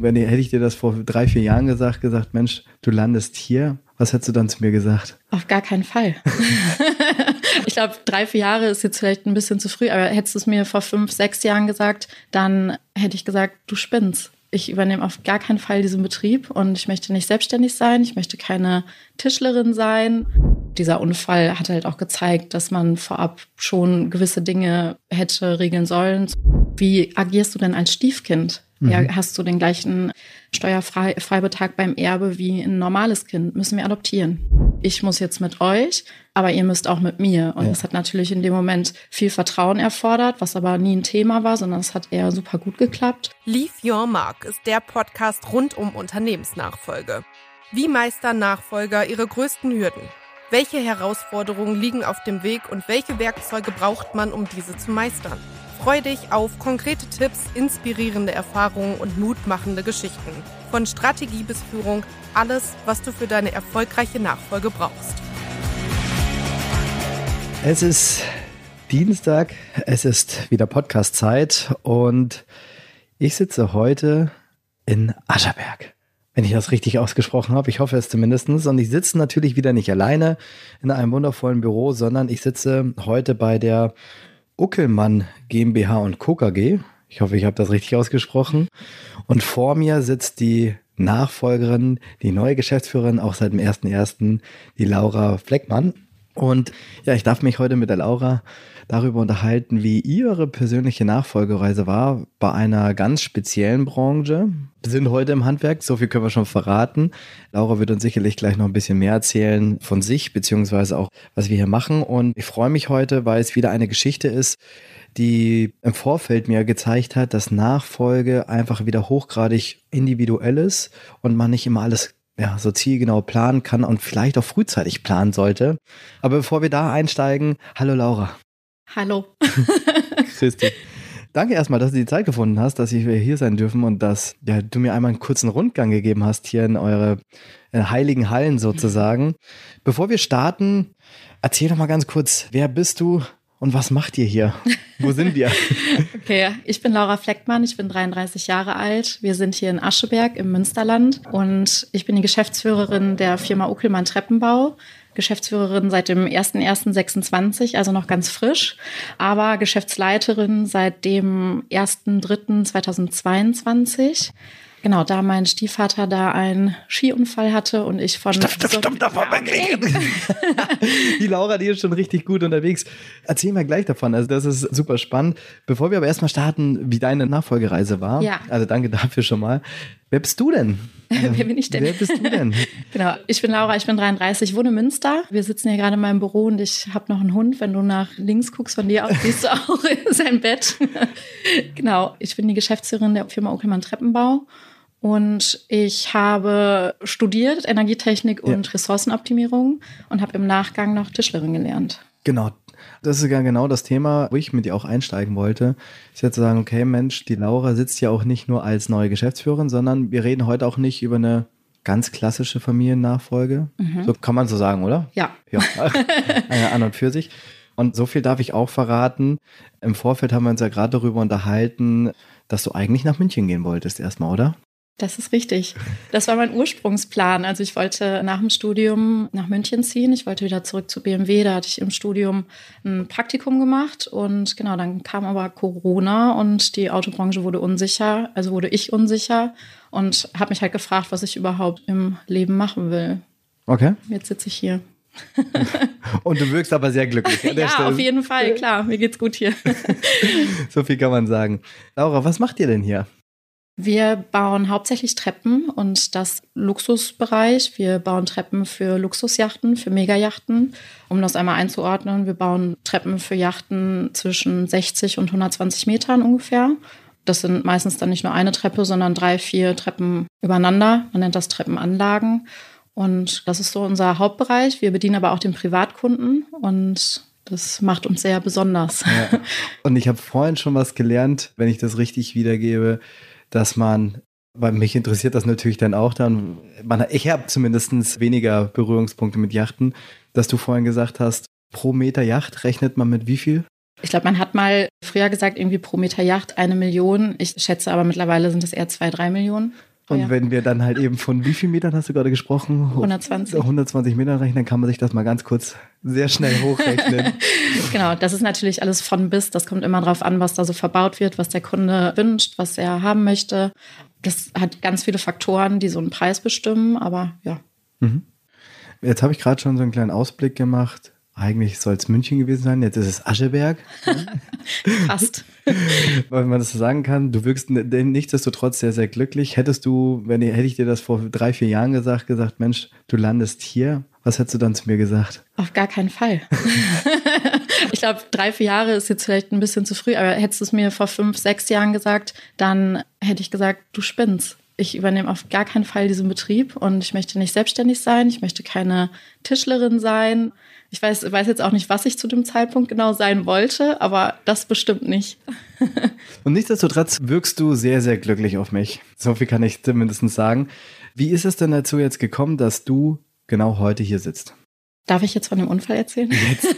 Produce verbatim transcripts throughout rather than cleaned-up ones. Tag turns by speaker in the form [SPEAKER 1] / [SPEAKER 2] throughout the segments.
[SPEAKER 1] Wenn, hätte ich dir das vor drei, vier Jahren gesagt, gesagt, Mensch, du landest hier, was hättest du dann zu mir gesagt?
[SPEAKER 2] Auf gar keinen Fall. Ich glaube, drei, vier Jahre ist jetzt vielleicht ein bisschen zu früh, aber hättest du es mir vor fünf, sechs Jahren gesagt, dann hätte ich gesagt, du spinnst. Ich übernehme auf gar keinen Fall diesen Betrieb und ich möchte nicht selbstständig sein, ich möchte keine Tischlerin sein. Dieser Unfall hat halt auch gezeigt, dass man vorab schon gewisse Dinge hätte regeln sollen. Wie agierst du denn als Stiefkind? Mhm. Ja, hast du den gleichen Steuerfreibetrag beim Erbe wie ein normales Kind? Müssen wir adoptieren? Ich muss jetzt mit euch, aber ihr müsst auch mit mir. Und ja. Das hat natürlich in dem Moment viel Vertrauen erfordert, was aber nie ein Thema war, sondern es hat eher super gut geklappt.
[SPEAKER 3] Leave Your Mark ist der Podcast rund um Unternehmensnachfolge. Wie meistern Nachfolger ihre größten Hürden? Welche Herausforderungen liegen auf dem Weg und welche Werkzeuge braucht man, um diese zu meistern? Freu dich auf konkrete Tipps, inspirierende Erfahrungen und mutmachende Geschichten. Von Strategie bis Führung, alles, was du für deine erfolgreiche Nachfolge brauchst.
[SPEAKER 1] Es ist Dienstag, es ist wieder Podcast-Zeit und ich sitze heute in Ascheberg. Wenn ich das richtig ausgesprochen habe, ich hoffe es zumindest. Und ich sitze natürlich wieder nicht alleine in einem wundervollen Büro, sondern ich sitze heute bei der Uckelmann GmbH und Co. K G. Ich hoffe, ich habe das richtig ausgesprochen. Und vor mir sitzt die Nachfolgerin, die neue Geschäftsführerin, auch seit dem ersten ersten, die Laura Fleckmann. Und ja, ich darf mich heute mit der Laura darüber unterhalten, wie ihre persönliche Nachfolgereise war bei einer ganz speziellen Branche. Wir sind heute im Handwerk, so viel können wir schon verraten. Laura wird uns sicherlich gleich noch ein bisschen mehr erzählen von sich, beziehungsweise auch, was wir hier machen. Und ich freue mich heute, weil es wieder eine Geschichte ist, die im Vorfeld mir gezeigt hat, dass Nachfolge einfach wieder hochgradig individuell ist und man nicht immer alles ja, so zielgenau planen kann und vielleicht auch frühzeitig planen sollte. Aber bevor wir da einsteigen, hallo Laura.
[SPEAKER 2] Hallo.
[SPEAKER 1] Grüß dich. Danke erstmal, dass du die Zeit gefunden hast, dass wir hier sein dürfen und dass ja, du mir einmal einen kurzen Rundgang gegeben hast hier in eure in heiligen Hallen sozusagen. Bevor wir starten, erzähl doch mal ganz kurz, wer bist du und was macht ihr hier? Wo sind wir?
[SPEAKER 2] Okay, ich bin Laura Fleckmann, ich bin dreiunddreißig Jahre alt. Wir sind hier in Ascheberg im Münsterland und ich bin die Geschäftsführerin der Firma Uckelmann Treppenbau. Geschäftsführerin seit dem ersten ersten sechsundzwanzig, also noch ganz frisch, aber Geschäftsleiterin seit dem ersten dritten zweitausendzweiundzwanzig. Genau, da mein Stiefvater da einen Skiunfall hatte und ich von...
[SPEAKER 1] Stopp, stopp, stopp, stopp, ja, okay. Die Laura, die ist schon richtig gut unterwegs. Erzähl mir gleich davon, also das ist super spannend. Bevor wir aber erstmal starten, wie deine Nachfolgereise war,
[SPEAKER 2] ja.
[SPEAKER 1] Also danke dafür schon mal. Wer bist du denn?
[SPEAKER 2] Wer bin ich denn?
[SPEAKER 1] Wer bist du denn?
[SPEAKER 2] Genau, ich bin Laura, ich bin dreiunddreißig, ich wohne in Münster. Wir sitzen hier gerade in meinem Büro und ich habe noch einen Hund. Wenn du nach links guckst von dir aus, siehst du auch sein Bett. Genau, ich bin die Geschäftsführerin der Firma Uckelmann Treppenbau. Und ich habe studiert Energietechnik und ja. Ressourcenoptimierung und habe im Nachgang noch Tischlerin gelernt.
[SPEAKER 1] Genau, das ist ja genau das Thema, wo ich mit dir auch einsteigen wollte. Ist ja zu sagen, okay Mensch, die Laura sitzt ja auch nicht nur als neue Geschäftsführerin, sondern wir reden heute auch nicht über eine ganz klassische Familiennachfolge. Mhm. So kann man so sagen, oder?
[SPEAKER 2] Ja.
[SPEAKER 1] Ja, an und für sich. Und so viel darf ich auch verraten. Im Vorfeld haben wir uns ja gerade darüber unterhalten, dass du eigentlich nach München gehen wolltest erstmal, oder?
[SPEAKER 2] Das ist richtig. Das war mein Ursprungsplan. Also ich wollte nach dem Studium nach München ziehen. Ich wollte wieder zurück zu B M W. Da hatte ich im Studium ein Praktikum gemacht. Und genau, dann kam aber Corona und die Autobranche wurde unsicher. Also wurde ich unsicher und habe mich halt gefragt, was ich überhaupt im Leben machen will.
[SPEAKER 1] Okay.
[SPEAKER 2] Jetzt sitze ich hier.
[SPEAKER 1] Und du wirkst aber sehr glücklich. An der
[SPEAKER 2] ja,
[SPEAKER 1] Stelle.
[SPEAKER 2] Auf jeden Fall, klar. Mir geht's gut hier.
[SPEAKER 1] So viel kann man sagen. Laura, was macht ihr denn hier?
[SPEAKER 2] Wir bauen hauptsächlich Treppen und das Luxusbereich. Wir bauen Treppen für Luxusjachten, für Megajachten. Um das einmal einzuordnen, wir bauen Treppen für Yachten zwischen sechzig und hundertzwanzig Metern ungefähr. Das sind meistens dann nicht nur eine Treppe, sondern drei, vier Treppen übereinander. Man nennt das Treppenanlagen. Und das ist so unser Hauptbereich. Wir bedienen aber auch den Privatkunden und das macht uns sehr besonders.
[SPEAKER 1] Ja. Und ich habe vorhin schon was gelernt, wenn ich das richtig wiedergebe, dass man, weil mich interessiert das natürlich dann auch dann, man, ich habe zumindest weniger Berührungspunkte mit Yachten, dass du vorhin gesagt hast, pro Meter Yacht rechnet man mit wie viel?
[SPEAKER 2] Ich glaube, man hat mal früher gesagt, irgendwie pro Meter Yacht eine Million. Ich schätze aber mittlerweile sind es eher zwei, drei Millionen.
[SPEAKER 1] Und
[SPEAKER 2] ja.
[SPEAKER 1] wenn wir dann halt eben von wie vielen Metern hast du gerade gesprochen?
[SPEAKER 2] hundertzwanzig.
[SPEAKER 1] hundertzwanzig Metern rechnen, kann man sich das mal ganz kurz sehr schnell hochrechnen.
[SPEAKER 2] Genau, das ist natürlich alles von bis. Das kommt immer drauf an, was da so verbaut wird, was der Kunde wünscht, was er haben möchte. Das hat ganz viele Faktoren, die so einen Preis bestimmen, aber ja.
[SPEAKER 1] Mhm. Jetzt habe ich gerade schon so einen kleinen Ausblick gemacht. Eigentlich soll es München gewesen sein, jetzt ist es Ascheberg.
[SPEAKER 2] Fast.
[SPEAKER 1] Weil man das so sagen kann, du wirkst nichtsdestotrotz sehr, sehr glücklich. Hättest du, wenn hätte ich dir das vor drei, vier Jahren gesagt, gesagt, Mensch, du landest hier, was hättest du dann zu mir gesagt?
[SPEAKER 2] Auf gar keinen Fall. Ich glaube, drei, vier Jahre ist jetzt vielleicht ein bisschen zu früh, aber hättest du es mir vor fünf, sechs Jahren gesagt, dann hätte ich gesagt, du spinnst. Ich übernehme auf gar keinen Fall diesen Betrieb und ich möchte nicht selbstständig sein, ich möchte keine Tischlerin sein. Ich weiß, weiß jetzt auch nicht, was ich zu dem Zeitpunkt genau sein wollte, aber das bestimmt nicht.
[SPEAKER 1] Und nichtsdestotrotz wirkst du sehr, sehr glücklich auf mich. So viel kann ich zumindest sagen. Wie ist es denn dazu jetzt gekommen, dass du genau heute hier sitzt?
[SPEAKER 2] Darf ich jetzt von dem Unfall erzählen?
[SPEAKER 1] Jetzt.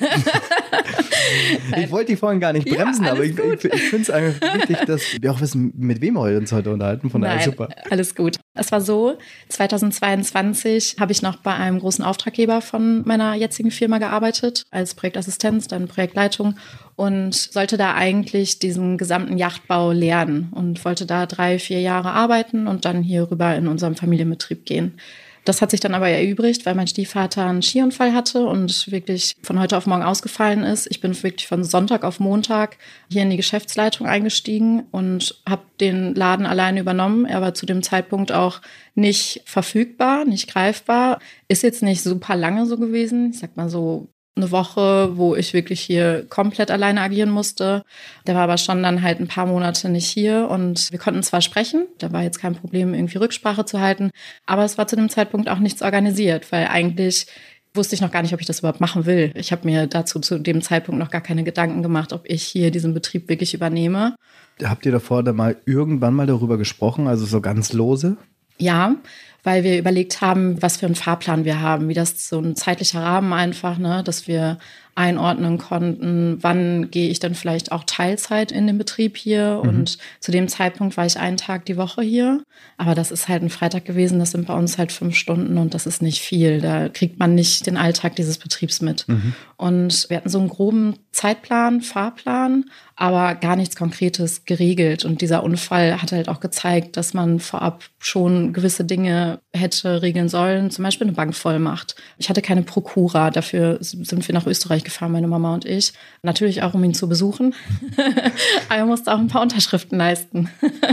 [SPEAKER 1] Ich wollte die vorhin gar nicht bremsen, ja, aber ich, ich, ich finde es einfach wichtig, dass wir auch wissen, mit wem wir uns heute unterhalten. Von daher
[SPEAKER 2] Nein,
[SPEAKER 1] super.
[SPEAKER 2] Alles gut. Es war so, zweitausendzweiundzwanzig habe ich noch bei einem großen Auftraggeber von meiner jetzigen Firma gearbeitet, als Projektassistenz, dann Projektleitung und sollte da eigentlich diesen gesamten Yachtbau lernen und wollte da drei, vier Jahre arbeiten und dann hier rüber in unserem Familienbetrieb gehen. Das hat sich dann aber erübrigt, weil mein Stiefvater einen Skiunfall hatte und wirklich von heute auf morgen ausgefallen ist. Ich bin wirklich von Sonntag auf Montag hier in die Geschäftsleitung eingestiegen und habe den Laden alleine übernommen. Er war zu dem Zeitpunkt auch nicht verfügbar, nicht greifbar. Ist jetzt nicht super lange so gewesen. Ich sag mal so eine Woche, wo ich wirklich hier komplett alleine agieren musste. Der war aber schon dann halt ein paar Monate nicht hier und wir konnten zwar sprechen, da war jetzt kein Problem, irgendwie Rücksprache zu halten, aber es war zu dem Zeitpunkt auch nichts organisiert, weil eigentlich wusste ich noch gar nicht, ob ich das überhaupt machen will. Ich habe mir dazu zu dem Zeitpunkt noch gar keine Gedanken gemacht, ob ich hier diesen Betrieb wirklich übernehme.
[SPEAKER 1] Habt ihr davor dann mal irgendwann mal darüber gesprochen, also so ganz lose?
[SPEAKER 2] Ja, weil wir überlegt haben, was für einen Fahrplan wir haben, wie das so ein zeitlicher Rahmen einfach, ne, dass wir einordnen konnten, wann gehe ich dann vielleicht auch Teilzeit in den Betrieb hier. Mhm. Und zu dem Zeitpunkt war ich einen Tag die Woche hier. Aber das ist halt ein Freitag gewesen, das sind bei uns halt fünf Stunden und das ist nicht viel. Da kriegt man nicht den Alltag dieses Betriebs mit. Mhm. Und wir hatten so einen groben Zeitplan, Fahrplan, aber gar nichts Konkretes geregelt. Und dieser Unfall hat halt auch gezeigt, dass man vorab schon gewisse Dinge hätte regeln sollen, zum Beispiel eine Bankvollmacht. Ich hatte keine Prokura, dafür sind wir nach Österreich gefahren, meine Mama und ich. Natürlich auch, um ihn zu besuchen. Aber er musste auch ein paar Unterschriften leisten.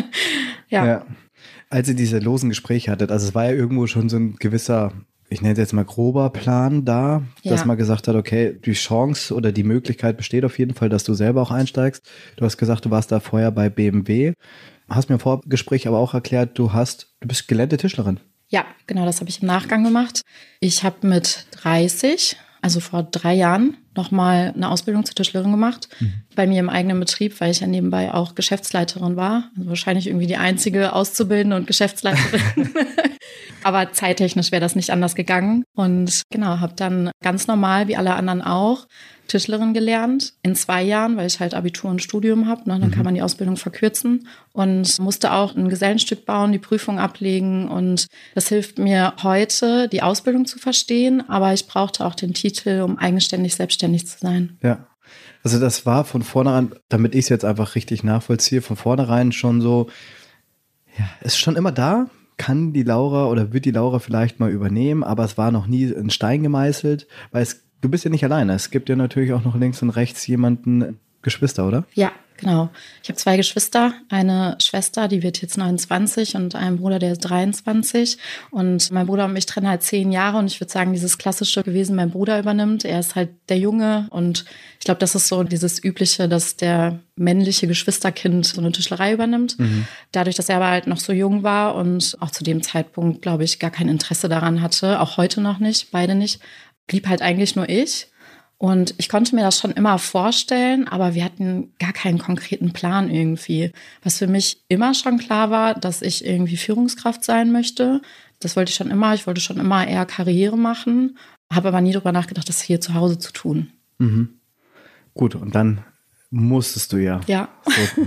[SPEAKER 2] ja.
[SPEAKER 1] ja. Als ihr diese losen Gespräche hattet, also es war ja irgendwo schon so ein gewisser, ich nenne es jetzt mal grober Plan da, ja. dass man gesagt hat, okay, die Chance oder die Möglichkeit besteht auf jeden Fall, dass du selber auch einsteigst. Du hast gesagt, du warst da vorher bei B M W. Hast mir im Vorgespräch aber auch erklärt, du hast, du bist gelernte Tischlerin.
[SPEAKER 2] Ja, genau, das habe ich im Nachgang gemacht. Ich habe mit dreißig, also vor drei Jahren, nochmal eine Ausbildung zur Tischlerin gemacht. Mhm. Bei mir im eigenen Betrieb, weil ich ja nebenbei auch Geschäftsleiterin war. Also wahrscheinlich irgendwie die einzige Auszubildende und Geschäftsleiterin. Aber zeittechnisch wäre das nicht anders gegangen. Und genau, habe dann ganz normal, wie alle anderen auch, Tischlerin gelernt. In zwei Jahren, weil ich halt Abitur und Studium habe. Ne, dann mhm. kann man die Ausbildung verkürzen. Und musste auch ein Gesellenstück bauen, die Prüfung ablegen. Und das hilft mir heute, die Ausbildung zu verstehen. Aber ich brauchte auch den Titel, um eigenständig selbstständig zu sein.
[SPEAKER 1] Ja. Also das war von vornherein, damit ich es jetzt einfach richtig nachvollziehe, von vornherein schon so, ja, ist schon immer da, kann die Laura oder wird die Laura vielleicht mal übernehmen, aber es war noch nie in Stein gemeißelt, weil es, du bist ja nicht alleine, es gibt ja natürlich auch noch links und rechts jemanden, Geschwister, oder?
[SPEAKER 2] Ja, genau. Ich habe zwei Geschwister, eine Schwester, die wird jetzt neunundzwanzig und einen Bruder, der ist dreiundzwanzig. Und mein Bruder und mich trennen halt zehn Jahre und ich würde sagen, dieses klassische gewesen, mein Bruder übernimmt. Er ist halt der Junge und ich glaube, das ist so dieses Übliche, dass der männliche Geschwisterkind so eine Tischlerei übernimmt. Mhm. Dadurch, dass er aber halt noch so jung war und auch zu dem Zeitpunkt, glaube ich, gar kein Interesse daran hatte, auch heute noch nicht, beide nicht, blieb halt eigentlich nur ich. Und ich konnte mir das schon immer vorstellen, aber wir hatten gar keinen konkreten Plan irgendwie. Was für mich immer schon klar war, dass ich irgendwie Führungskraft sein möchte. Das wollte ich schon immer. Ich wollte schon immer eher Karriere machen, habe aber nie darüber nachgedacht, das hier zu Hause zu tun.
[SPEAKER 1] Mhm. Gut, und dann musstest du ja.
[SPEAKER 2] Ja.
[SPEAKER 1] So,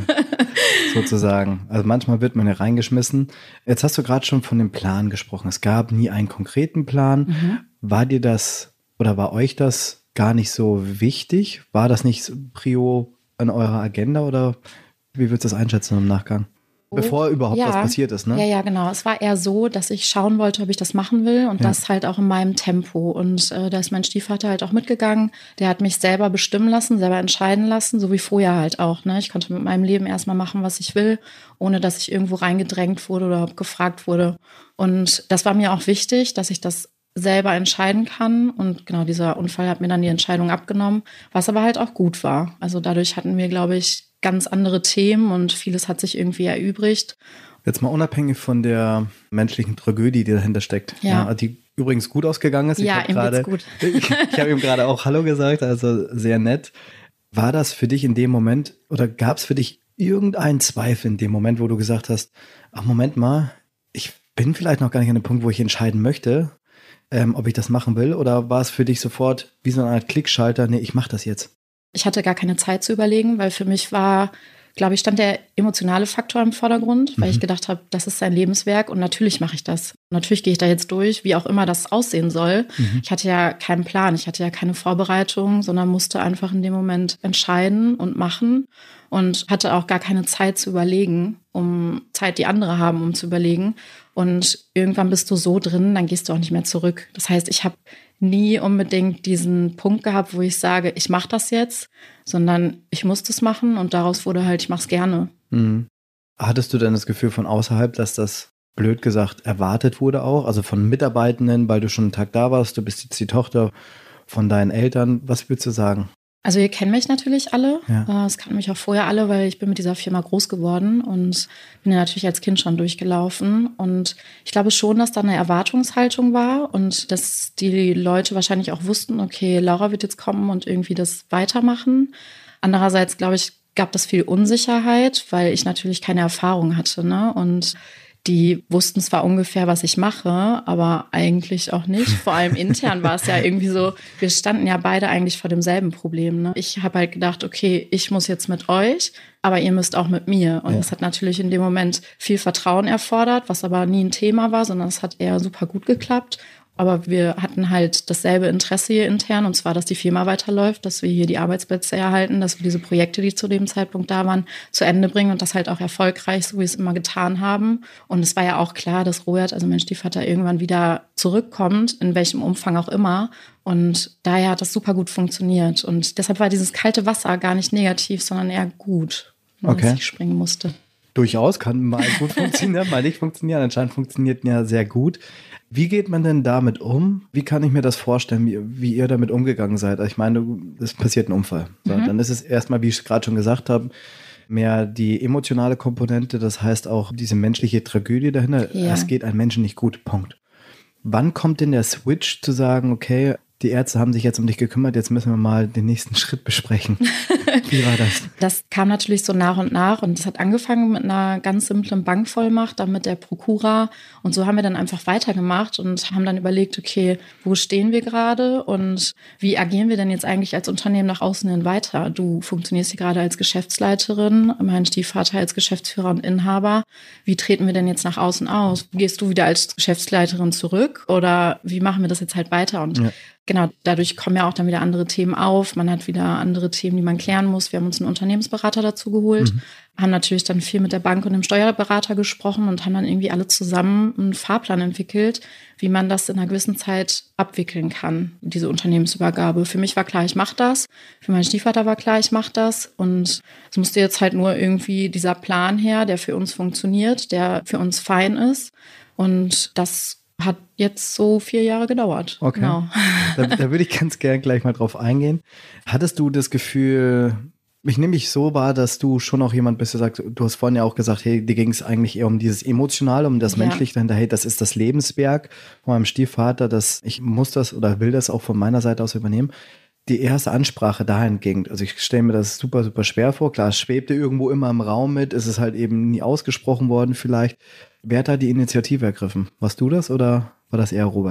[SPEAKER 1] sozusagen. Also manchmal wird man ja reingeschmissen. Jetzt hast du gerade schon von dem Plan gesprochen. Es gab nie einen konkreten Plan. Mhm. War dir das oder war euch das gar nicht so wichtig? War das nicht Prio in eurer Agenda oder wie würdest du das einschätzen im Nachgang? Bevor überhaupt
[SPEAKER 2] ja.
[SPEAKER 1] was passiert ist, ne?
[SPEAKER 2] Ja, ja, genau. Es war eher so, dass ich schauen wollte, ob ich das machen will und ja. das halt auch in meinem Tempo. Und äh, da ist mein Stiefvater halt auch mitgegangen. Der hat mich selber bestimmen lassen, selber entscheiden lassen, so wie vorher halt auch. Ne? Ich konnte mit meinem Leben erstmal machen, was ich will, ohne dass ich irgendwo reingedrängt wurde oder gefragt wurde. Und das war mir auch wichtig, dass ich das selber entscheiden kann. Und genau, dieser Unfall hat mir dann die Entscheidung abgenommen, was aber halt auch gut war. Also dadurch hatten wir, glaube ich, ganz andere Themen und vieles hat sich irgendwie erübrigt.
[SPEAKER 1] Jetzt mal unabhängig von der menschlichen Tragödie, die dahinter steckt,
[SPEAKER 2] ja.
[SPEAKER 1] Ja, die übrigens gut ausgegangen ist.
[SPEAKER 2] Ja,
[SPEAKER 1] ich
[SPEAKER 2] ihm
[SPEAKER 1] grade,
[SPEAKER 2] geht's gut.
[SPEAKER 1] Ich, ich habe ihm gerade auch Hallo gesagt, also sehr nett. War das für dich in dem Moment oder gab es für dich irgendeinen Zweifel in dem Moment, wo du gesagt hast, ach Moment mal, ich bin vielleicht noch gar nicht an dem Punkt, wo ich entscheiden möchte, ähm, ob ich das machen will, oder war es für dich sofort wie so eine Art Klickschalter, nee, ich mache das jetzt?
[SPEAKER 2] Ich hatte gar keine Zeit zu überlegen, weil für mich war, glaube ich, stand der emotionale Faktor im Vordergrund, weil mhm. ich gedacht habe, das ist sein Lebenswerk und natürlich mache ich das. Natürlich gehe ich da jetzt durch, wie auch immer das aussehen soll. Mhm. Ich hatte ja keinen Plan, ich hatte ja keine Vorbereitung, sondern musste einfach in dem Moment entscheiden und machen und hatte auch gar keine Zeit zu überlegen, um Zeit, die andere haben, um zu überlegen. Und irgendwann bist du so drin, dann gehst du auch nicht mehr zurück. Das heißt, ich habe nie unbedingt diesen Punkt gehabt, wo ich sage, ich mache das jetzt, sondern ich muss das machen und daraus wurde halt, ich mache es gerne.
[SPEAKER 1] Mhm. Hattest du denn das Gefühl von außerhalb, dass das, blöd gesagt, erwartet wurde auch? Also von Mitarbeitenden, weil du schon einen Tag da warst, du bist jetzt die Tochter von deinen Eltern. Was würdest du sagen?
[SPEAKER 2] Also ihr kennt mich natürlich alle.
[SPEAKER 1] Ja.
[SPEAKER 2] Es kannten mich auch vorher alle, weil ich bin mit dieser Firma groß geworden und bin ja natürlich als Kind schon durchgelaufen. Und ich glaube schon, dass da eine Erwartungshaltung war und dass die Leute wahrscheinlich auch wussten, okay, Laura wird jetzt kommen und irgendwie das weitermachen. Andererseits, glaube ich, gab das viel Unsicherheit, weil ich natürlich keine Erfahrung hatte, ne? Und die wussten zwar ungefähr, was ich mache, aber eigentlich auch nicht. Vor allem intern war es ja irgendwie so, wir standen ja beide eigentlich vor demselben Problem. Ne? Ich habe halt gedacht, okay, ich muss jetzt mit euch, aber ihr müsst auch mit mir. Und ja. das hat natürlich in dem Moment viel Vertrauen erfordert, was aber nie ein Thema war, sondern es hat eher super gut geklappt. Aber wir hatten halt dasselbe Interesse hier intern, und zwar, dass die Firma weiterläuft, dass wir hier die Arbeitsplätze erhalten, dass wir diese Projekte, die zu dem Zeitpunkt da waren, zu Ende bringen und das halt auch erfolgreich, so wie wir es immer getan haben. Und es war ja auch klar, dass Robert, also mein Stiefvater, irgendwann wieder zurückkommt, in welchem Umfang auch immer. Und daher hat das super gut funktioniert. Und deshalb war dieses kalte Wasser gar nicht negativ, sondern eher gut,
[SPEAKER 1] okay.
[SPEAKER 2] dass ich springen musste.
[SPEAKER 1] Durchaus, kann mal gut funktionieren, mal nicht funktionieren. Anscheinend funktioniert ja sehr gut. Wie geht man denn damit um? Wie kann ich mir das vorstellen, wie, wie ihr damit umgegangen seid? Also ich meine, es passiert ein Unfall. So, mhm. Dann ist es erstmal, wie ich es gerade schon gesagt habe, mehr die emotionale Komponente. Das heißt auch diese menschliche Tragödie dahinter. Ja. Es geht einem Menschen nicht gut, Punkt. Wann kommt denn der Switch zu sagen, okay, die Ärzte haben sich jetzt um dich gekümmert, jetzt müssen wir mal den nächsten Schritt besprechen. Wie war das?
[SPEAKER 2] Das kam natürlich so nach und nach und es hat angefangen mit einer ganz simplen Bankvollmacht, dann mit der Prokura und so haben wir dann einfach weitergemacht und haben dann überlegt, okay, wo stehen wir gerade und wie agieren wir denn jetzt eigentlich als Unternehmen nach außen hin weiter? Du funktionierst hier gerade als Geschäftsleiterin, mein Stiefvater als Geschäftsführer und Inhaber. Wie treten wir denn jetzt nach außen aus? Gehst du wieder als Geschäftsleiterin zurück oder wie machen wir das jetzt halt weiter? Und ja. Genau, dadurch kommen ja auch dann wieder andere Themen auf. Man hat wieder andere Themen, die man klären muss. Wir haben uns einen Unternehmensberater dazu geholt, mhm. haben natürlich dann viel mit der Bank und dem Steuerberater gesprochen und haben dann irgendwie alle zusammen einen Fahrplan entwickelt, wie man das in einer gewissen Zeit abwickeln kann, diese Unternehmensübergabe. Für mich war klar, ich mache das. Für meinen Stiefvater war klar, ich mache das. Und es musste jetzt halt nur irgendwie dieser Plan her, der für uns funktioniert, der für uns fein ist. Und das hat jetzt so vier Jahre gedauert.
[SPEAKER 1] Okay. Genau. Da, da würde ich ganz gern gleich mal drauf eingehen. Hattest du das Gefühl, ich nehme mich so wahr, dass du schon auch jemand bist, der sagt, du hast vorhin ja auch gesagt, hey, dir ging es eigentlich eher um dieses Emotionale, um das ja. Menschliche dahinter, hey, das ist das Lebenswerk von meinem Stiefvater, dass ich muss das oder will das auch von meiner Seite aus übernehmen. Die erste Ansprache dahingehend, also ich stelle mir das super, super schwer vor. Klar, es schwebte irgendwo immer im Raum mit, es ist halt eben nie ausgesprochen worden vielleicht. Wer hat da die Initiative ergriffen? Warst du das oder war das eher Robert?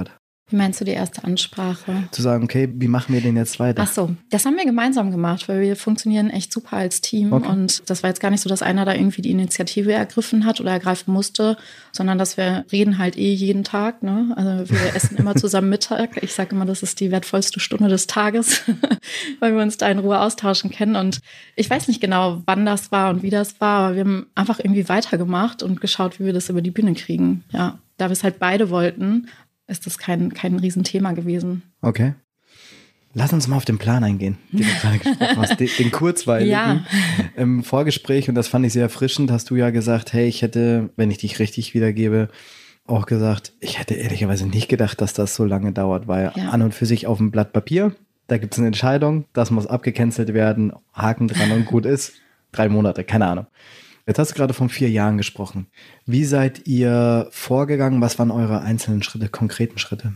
[SPEAKER 2] Wie meinst du die erste Ansprache?
[SPEAKER 1] Zu sagen, okay, wie machen wir den jetzt weiter?
[SPEAKER 2] Ach so, das haben wir gemeinsam gemacht, weil wir funktionieren echt super als Team. Okay. Und das war jetzt gar nicht so, dass einer da irgendwie die Initiative ergriffen hat oder ergreifen musste, sondern dass wir reden halt eh jeden Tag. Ne? Also wir essen immer zusammen Mittag. Ich sage immer, das ist die wertvollste Stunde des Tages, weil wir uns da in Ruhe austauschen können. Und ich weiß nicht genau, wann das war und wie das war, aber wir haben einfach irgendwie weitergemacht und geschaut, wie wir das über die Bühne kriegen. Ja, da wir es halt beide wollten, ist das kein, kein Riesenthema gewesen.
[SPEAKER 1] Okay. Lass uns mal auf den Plan eingehen, den du gerade gesprochen hast, den, den kurzweiligen.
[SPEAKER 2] Ja.
[SPEAKER 1] Im Vorgespräch, und das fand ich sehr erfrischend, hast du ja gesagt, hey, ich hätte, wenn ich dich richtig wiedergebe, auch gesagt, ich hätte ehrlicherweise nicht gedacht, dass das so lange dauert, weil ja. an und für sich auf dem Blatt Papier, da gibt es eine Entscheidung, das muss abgecancelt werden, Haken dran und gut ist, drei Monate, keine Ahnung. Jetzt hast du gerade von vier Jahren gesprochen. Wie seid ihr vorgegangen? Was waren eure einzelnen Schritte, konkreten Schritte?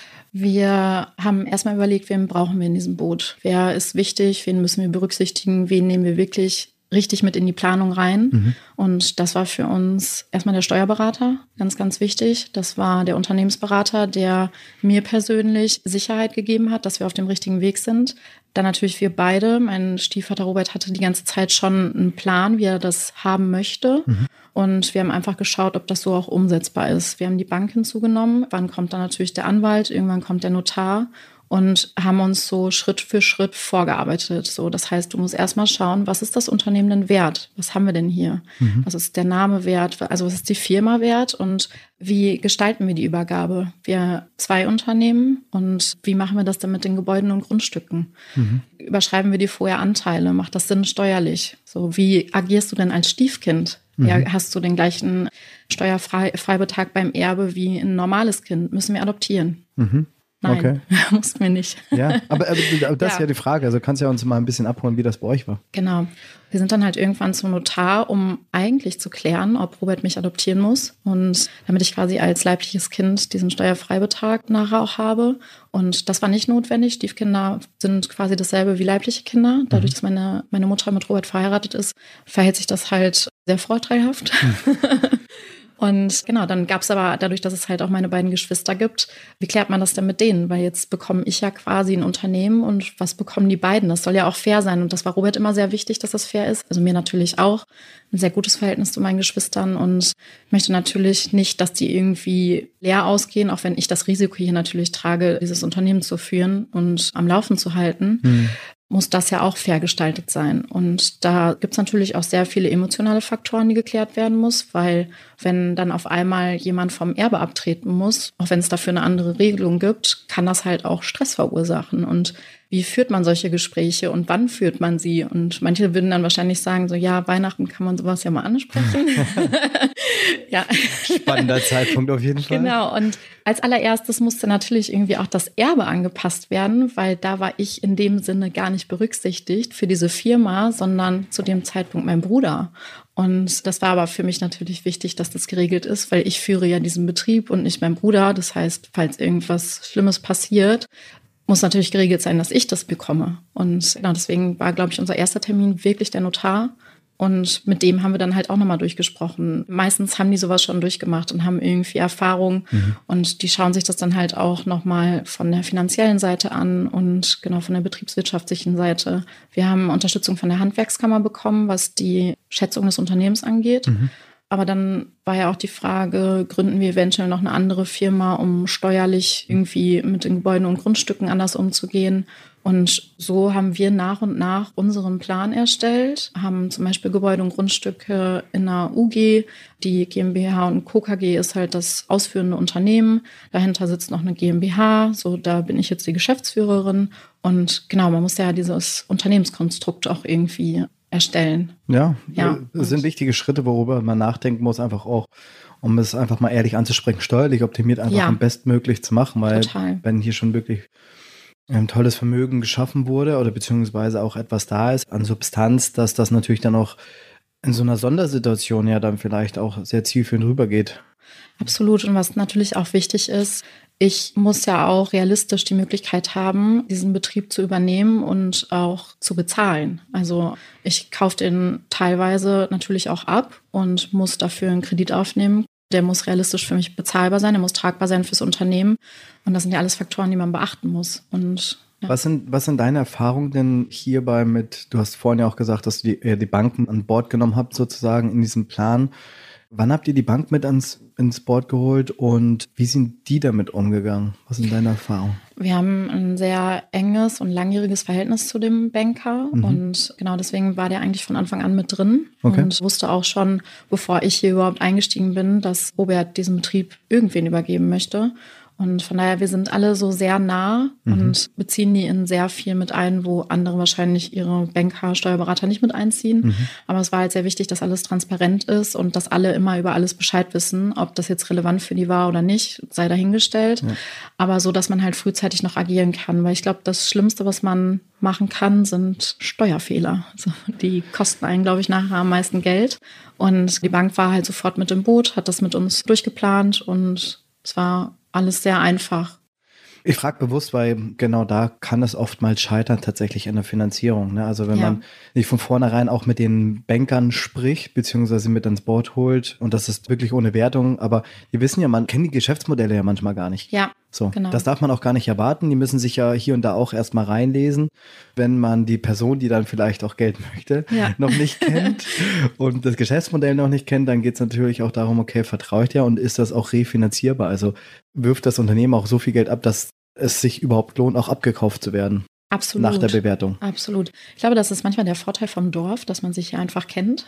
[SPEAKER 2] Wir haben erstmal überlegt, wen brauchen wir in diesem Boot? Wer ist wichtig? Wen müssen wir berücksichtigen? Wen nehmen wir wirklich richtig mit in die Planung rein? Mhm. Und das war für uns erstmal der Steuerberater, ganz, ganz wichtig. Das war der Unternehmensberater, der mir persönlich Sicherheit gegeben hat, dass wir auf dem richtigen Weg sind. Dann natürlich wir beide. Mein Stiefvater Robert hatte die ganze Zeit schon einen Plan, wie er das haben möchte. Mhm. Und wir haben einfach geschaut, ob das so auch umsetzbar ist. Wir haben die Bank hinzugenommen. Wann kommt dann natürlich der Anwalt? Irgendwann kommt der Notar. Und haben uns so Schritt für Schritt vorgearbeitet. So, das heißt, du musst erstmal schauen, was ist das Unternehmen denn wert? Was haben wir denn hier? Mhm. Was ist der Name wert? Also was ist die Firma wert? Und wie gestalten wir die Übergabe? Wir zwei Unternehmen und wie machen wir das dann mit den Gebäuden und Grundstücken? Mhm. Überschreiben wir die vorher Anteile? Macht das Sinn steuerlich? So, wie agierst du denn als Stiefkind? Mhm. Ja, hast du den gleichen Steuerfreibetrag beim Erbe wie ein normales Kind? Müssen wir adoptieren?
[SPEAKER 1] Mhm.
[SPEAKER 2] Nein,
[SPEAKER 1] okay.
[SPEAKER 2] mussten wir nicht.
[SPEAKER 1] Ja, aber, aber das ja. ist ja die Frage. Also kannst du ja uns mal ein bisschen abholen, wie das bei euch war.
[SPEAKER 2] Genau. Wir sind dann halt irgendwann zum Notar, um eigentlich zu klären, ob Robert mich adoptieren muss. Und damit ich quasi als leibliches Kind diesen Steuerfreibetrag nachher auch habe. Und das war nicht notwendig. Stiefkinder sind quasi dasselbe wie leibliche Kinder. Dadurch, mhm. dass meine, meine Mutter mit Robert verheiratet ist, verhält sich das halt sehr vorteilhaft. Mhm. Und genau, dann gab es aber dadurch, dass es halt auch meine beiden Geschwister gibt, wie klärt man das denn mit denen? Weil jetzt bekomme ich ja quasi ein Unternehmen und was bekommen die beiden? Das soll ja auch fair sein. Und das war Robert immer sehr wichtig, dass das fair ist. Also mir natürlich auch. Ein sehr gutes Verhältnis zu meinen Geschwistern und ich möchte natürlich nicht, dass die irgendwie leer ausgehen, auch wenn ich das Risiko hier natürlich trage, dieses Unternehmen zu führen und am Laufen zu halten. Mhm. Muss das ja auch fair gestaltet sein. Und da gibt es natürlich auch sehr viele emotionale Faktoren, die geklärt werden muss, weil wenn dann auf einmal jemand vom Erbe abtreten muss, auch wenn es dafür eine andere Regelung gibt, kann das halt auch Stress verursachen. Und wie führt man solche Gespräche und wann führt man sie? Und manche würden dann wahrscheinlich sagen, so ja, Weihnachten kann man sowas ja mal ansprechen. Ja.
[SPEAKER 1] Spannender Zeitpunkt auf jeden Fall.
[SPEAKER 2] Genau, und als allererstes musste natürlich irgendwie auch das Erbe angepasst werden, weil da war ich in dem Sinne gar nicht berücksichtigt für diese Firma, sondern zu dem Zeitpunkt mein Bruder. Und das war aber für mich natürlich wichtig, dass das geregelt ist, weil ich führe ja diesen Betrieb und nicht mein Bruder. Das heißt, falls irgendwas Schlimmes passiert, muss natürlich geregelt sein, dass ich das bekomme. Und genau deswegen war, glaube ich, unser erster Termin wirklich der Notar. Und mit dem haben wir dann halt auch nochmal durchgesprochen. Meistens haben die sowas schon durchgemacht und haben irgendwie Erfahrung. Mhm. Und die schauen sich das dann halt auch nochmal von der finanziellen Seite an und genau von der betriebswirtschaftlichen Seite. Wir haben Unterstützung von der Handwerkskammer bekommen, was die Schätzung des Unternehmens angeht. Mhm. Aber dann war ja auch die Frage, gründen wir eventuell noch eine andere Firma, um steuerlich irgendwie mit den Gebäuden und Grundstücken anders umzugehen. Und so haben wir nach und nach unseren Plan erstellt, haben zum Beispiel Gebäude und Grundstücke in einer U G. Die GmbH und Co. K G ist halt das ausführende Unternehmen. Dahinter sitzt noch eine GmbH. So, da bin ich jetzt die Geschäftsführerin. Und genau, man muss ja dieses Unternehmenskonstrukt auch irgendwie erstellen.
[SPEAKER 1] Ja, ja, das sind wichtige Schritte, worüber man nachdenken muss, einfach auch, um es einfach mal ehrlich anzusprechen, steuerlich optimiert einfach ja. am bestmöglich zu machen, weil Total. wenn hier schon wirklich ein tolles Vermögen geschaffen wurde oder beziehungsweise auch etwas da ist an Substanz, dass das natürlich dann auch in so einer Sondersituation ja dann vielleicht auch sehr zielführend rübergeht.
[SPEAKER 2] Absolut. Und was natürlich auch wichtig ist, ich muss ja auch realistisch die Möglichkeit haben, diesen Betrieb zu übernehmen und auch zu bezahlen. Also ich kaufe den teilweise natürlich auch ab und muss dafür einen Kredit aufnehmen. der muss realistisch für mich bezahlbar sein, der muss tragbar sein fürs Unternehmen. Und das sind ja alles Faktoren, die man beachten muss. Und ja.
[SPEAKER 1] Was sind, was sind deine Erfahrungen denn hierbei mit, du hast vorhin ja auch gesagt, dass ihr die, die Banken an Bord genommen habt, sozusagen in diesem Plan. Wann habt ihr die Bank mit ans, ins Board geholt und wie sind die damit umgegangen? Was sind deine Erfahrungen?
[SPEAKER 2] Wir haben ein sehr enges und langjähriges Verhältnis zu dem Banker mhm. und genau deswegen war der eigentlich von Anfang an mit drin okay. und wusste auch schon, bevor ich hier überhaupt eingestiegen bin, dass Robert diesen Betrieb irgendwen übergeben möchte. Und von daher, wir sind alle so sehr nah mhm. und beziehen die in sehr viel mit ein, wo andere wahrscheinlich ihre Banker, Steuerberater nicht mit einziehen. Mhm. Aber es war halt sehr wichtig, dass alles transparent ist und dass alle immer über alles Bescheid wissen. Ob das jetzt relevant für die war oder nicht, sei dahingestellt. Ja. Aber so, dass man halt frühzeitig noch agieren kann. Weil ich glaube, das Schlimmste, was man machen kann, sind Steuerfehler. Also die kosten einen, glaube ich, nachher am meisten Geld. Und die Bank war halt sofort mit im Boot, hat das mit uns durchgeplant und es war alles sehr einfach.
[SPEAKER 1] Ich frage bewusst, weil genau da kann es oftmals scheitern tatsächlich in der Finanzierung. Ne? Also wenn ja. man nicht von vornherein auch mit den Bankern spricht, beziehungsweise mit ans Board holt und das ist wirklich ohne Wertung, aber die wissen ja, man kennt die Geschäftsmodelle ja manchmal gar nicht.
[SPEAKER 2] Ja.
[SPEAKER 1] So,
[SPEAKER 2] genau.
[SPEAKER 1] Das darf man auch gar nicht erwarten. Die müssen sich ja hier und da auch erstmal reinlesen, wenn man die Person, die dann vielleicht auch Geld möchte, ja. noch nicht kennt und das Geschäftsmodell noch nicht kennt, dann geht es natürlich auch darum, okay, vertraue ich dir und ist das auch refinanzierbar? Also wirft das Unternehmen auch so viel Geld ab, dass es sich überhaupt lohnt, auch abgekauft zu werden.
[SPEAKER 2] Absolut.
[SPEAKER 1] Nach der Bewertung.
[SPEAKER 2] Absolut. Ich glaube, das ist manchmal der Vorteil vom Dorf, dass man sich hier einfach kennt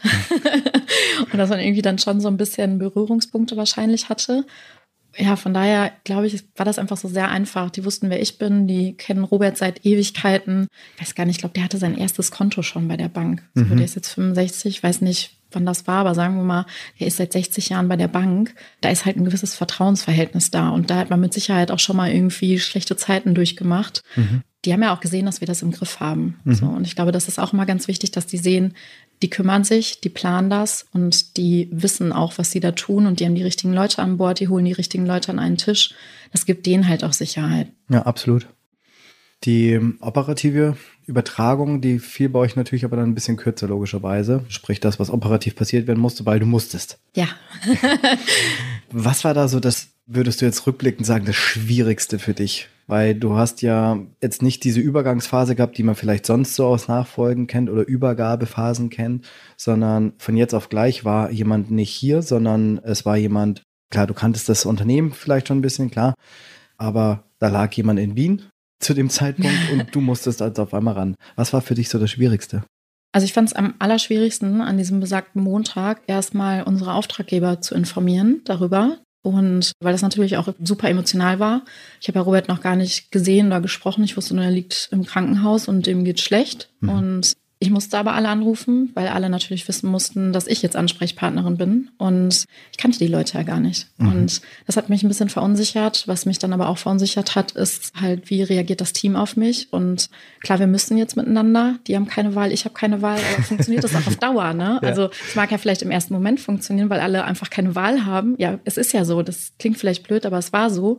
[SPEAKER 2] und dass man irgendwie dann schon so ein bisschen Berührungspunkte wahrscheinlich hatte. Ja, von daher, glaube ich, war das einfach so sehr einfach. Die wussten, wer ich bin, die kennen Robert seit Ewigkeiten. Ich weiß gar nicht, ich glaube, der hatte sein erstes Konto schon bei der Bank. Mhm. So, der ist jetzt fünfundsechzig, weiß nicht, wann das war, aber sagen wir mal, der ist seit sechzig Jahren bei der Bank. Da ist halt ein gewisses Vertrauensverhältnis da und da hat man mit Sicherheit auch schon mal irgendwie schlechte Zeiten durchgemacht. Mhm. Die haben ja auch gesehen, dass wir das im Griff haben. Mhm. So, und ich glaube, das ist auch immer ganz wichtig, dass die sehen, die kümmern sich, die planen das und die wissen auch, was sie da tun und die haben die richtigen Leute an Bord, die holen die richtigen Leute an einen Tisch. Das gibt denen halt auch Sicherheit.
[SPEAKER 1] Ja, absolut. Die operative Übertragung, die fiel bei euch natürlich aber dann ein bisschen kürzer, logischerweise. Sprich, das, was operativ passiert werden musste, weil du musstest.
[SPEAKER 2] Ja.
[SPEAKER 1] Was war da so das, würdest du jetzt rückblickend sagen, das Schwierigste für dich? Weil du hast ja jetzt nicht diese Übergangsphase gehabt, die man vielleicht sonst so aus Nachfolgen kennt oder Übergabephasen kennt, sondern von jetzt auf gleich war jemand nicht hier, sondern es war jemand, klar, du kanntest das Unternehmen vielleicht schon ein bisschen, klar, aber da lag jemand in Wien zu dem Zeitpunkt und du musstest also auf einmal ran. Was war für dich so das Schwierigste?
[SPEAKER 2] Also ich fand es am allerschwierigsten, an diesem besagten Montag erstmal unsere Auftraggeber zu informieren darüber. Und weil das natürlich auch super emotional war. Ich habe ja Robert noch gar nicht gesehen oder gesprochen. Ich wusste nur, er liegt im Krankenhaus und dem geht's schlecht. Mhm. Und ich musste aber alle anrufen, weil alle natürlich wissen mussten, dass ich jetzt Ansprechpartnerin bin. Und ich kannte die Leute ja gar nicht. Mhm. Und das hat mich ein bisschen verunsichert. Was mich dann aber auch verunsichert hat, ist halt, wie reagiert das Team auf mich? Und klar, wir müssen jetzt miteinander. Die haben keine Wahl, ich habe keine Wahl. Aber funktioniert das auch auf Dauer, ne? Ja. Also es mag ja vielleicht im ersten Moment funktionieren, weil alle einfach keine Wahl haben. Ja, es ist ja so. Das klingt vielleicht blöd, aber es war so.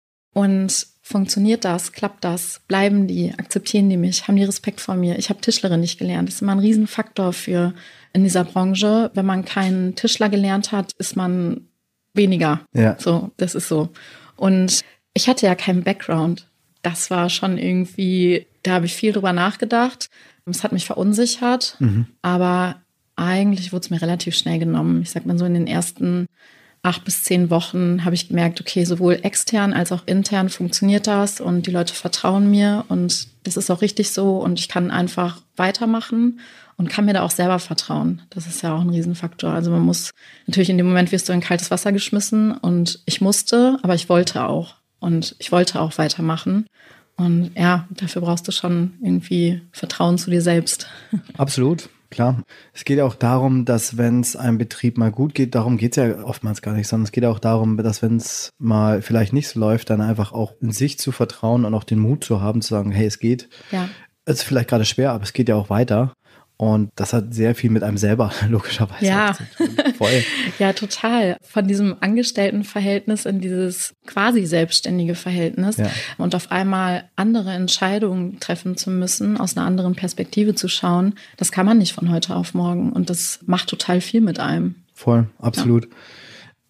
[SPEAKER 2] Und funktioniert das? Klappt das? Bleiben die? Akzeptieren die mich? Haben die Respekt vor mir? Ich habe Tischlerin nicht gelernt. Das ist immer ein Riesenfaktor für in dieser Branche. Wenn man keinen Tischler gelernt hat, ist man weniger. Ja. So, das ist so. Und ich hatte ja keinen Background. Das war schon irgendwie, da habe ich viel drüber nachgedacht. Es hat mich verunsichert, mhm. aber eigentlich wurde es mir relativ schnell genommen. Ich sag mal so in den ersten acht bis zehn Wochen habe ich gemerkt, okay, sowohl extern als auch intern funktioniert das und die Leute vertrauen mir und das ist auch richtig so und ich kann einfach weitermachen und kann mir da auch selber vertrauen. Das ist ja auch ein Riesenfaktor. Also man muss, natürlich in dem Moment wirst du in kaltes Wasser geschmissen und ich musste, aber ich wollte auch und ich wollte auch weitermachen. Und ja, dafür brauchst du schon irgendwie Vertrauen zu dir selbst.
[SPEAKER 1] Absolut. Klar, es geht ja auch darum, dass wenn es einem Betrieb mal gut geht, darum geht es ja oftmals gar nicht, sondern es geht auch darum, dass wenn es mal vielleicht nicht so läuft, dann einfach auch in sich zu vertrauen und auch den Mut zu haben, zu sagen, hey, es geht.
[SPEAKER 2] Ja.
[SPEAKER 1] Es ist vielleicht gerade schwer, aber es geht ja auch weiter. Und das hat sehr viel mit einem selber logischerweise
[SPEAKER 2] ja.
[SPEAKER 1] zu tun. Voll.
[SPEAKER 2] Ja, total. Von diesem Angestelltenverhältnis in dieses quasi selbstständige Verhältnis ja. und auf einmal andere Entscheidungen treffen zu müssen, aus einer anderen Perspektive zu schauen, das kann man nicht von heute auf morgen. Und das macht total viel mit einem.
[SPEAKER 1] Voll, absolut. Ja.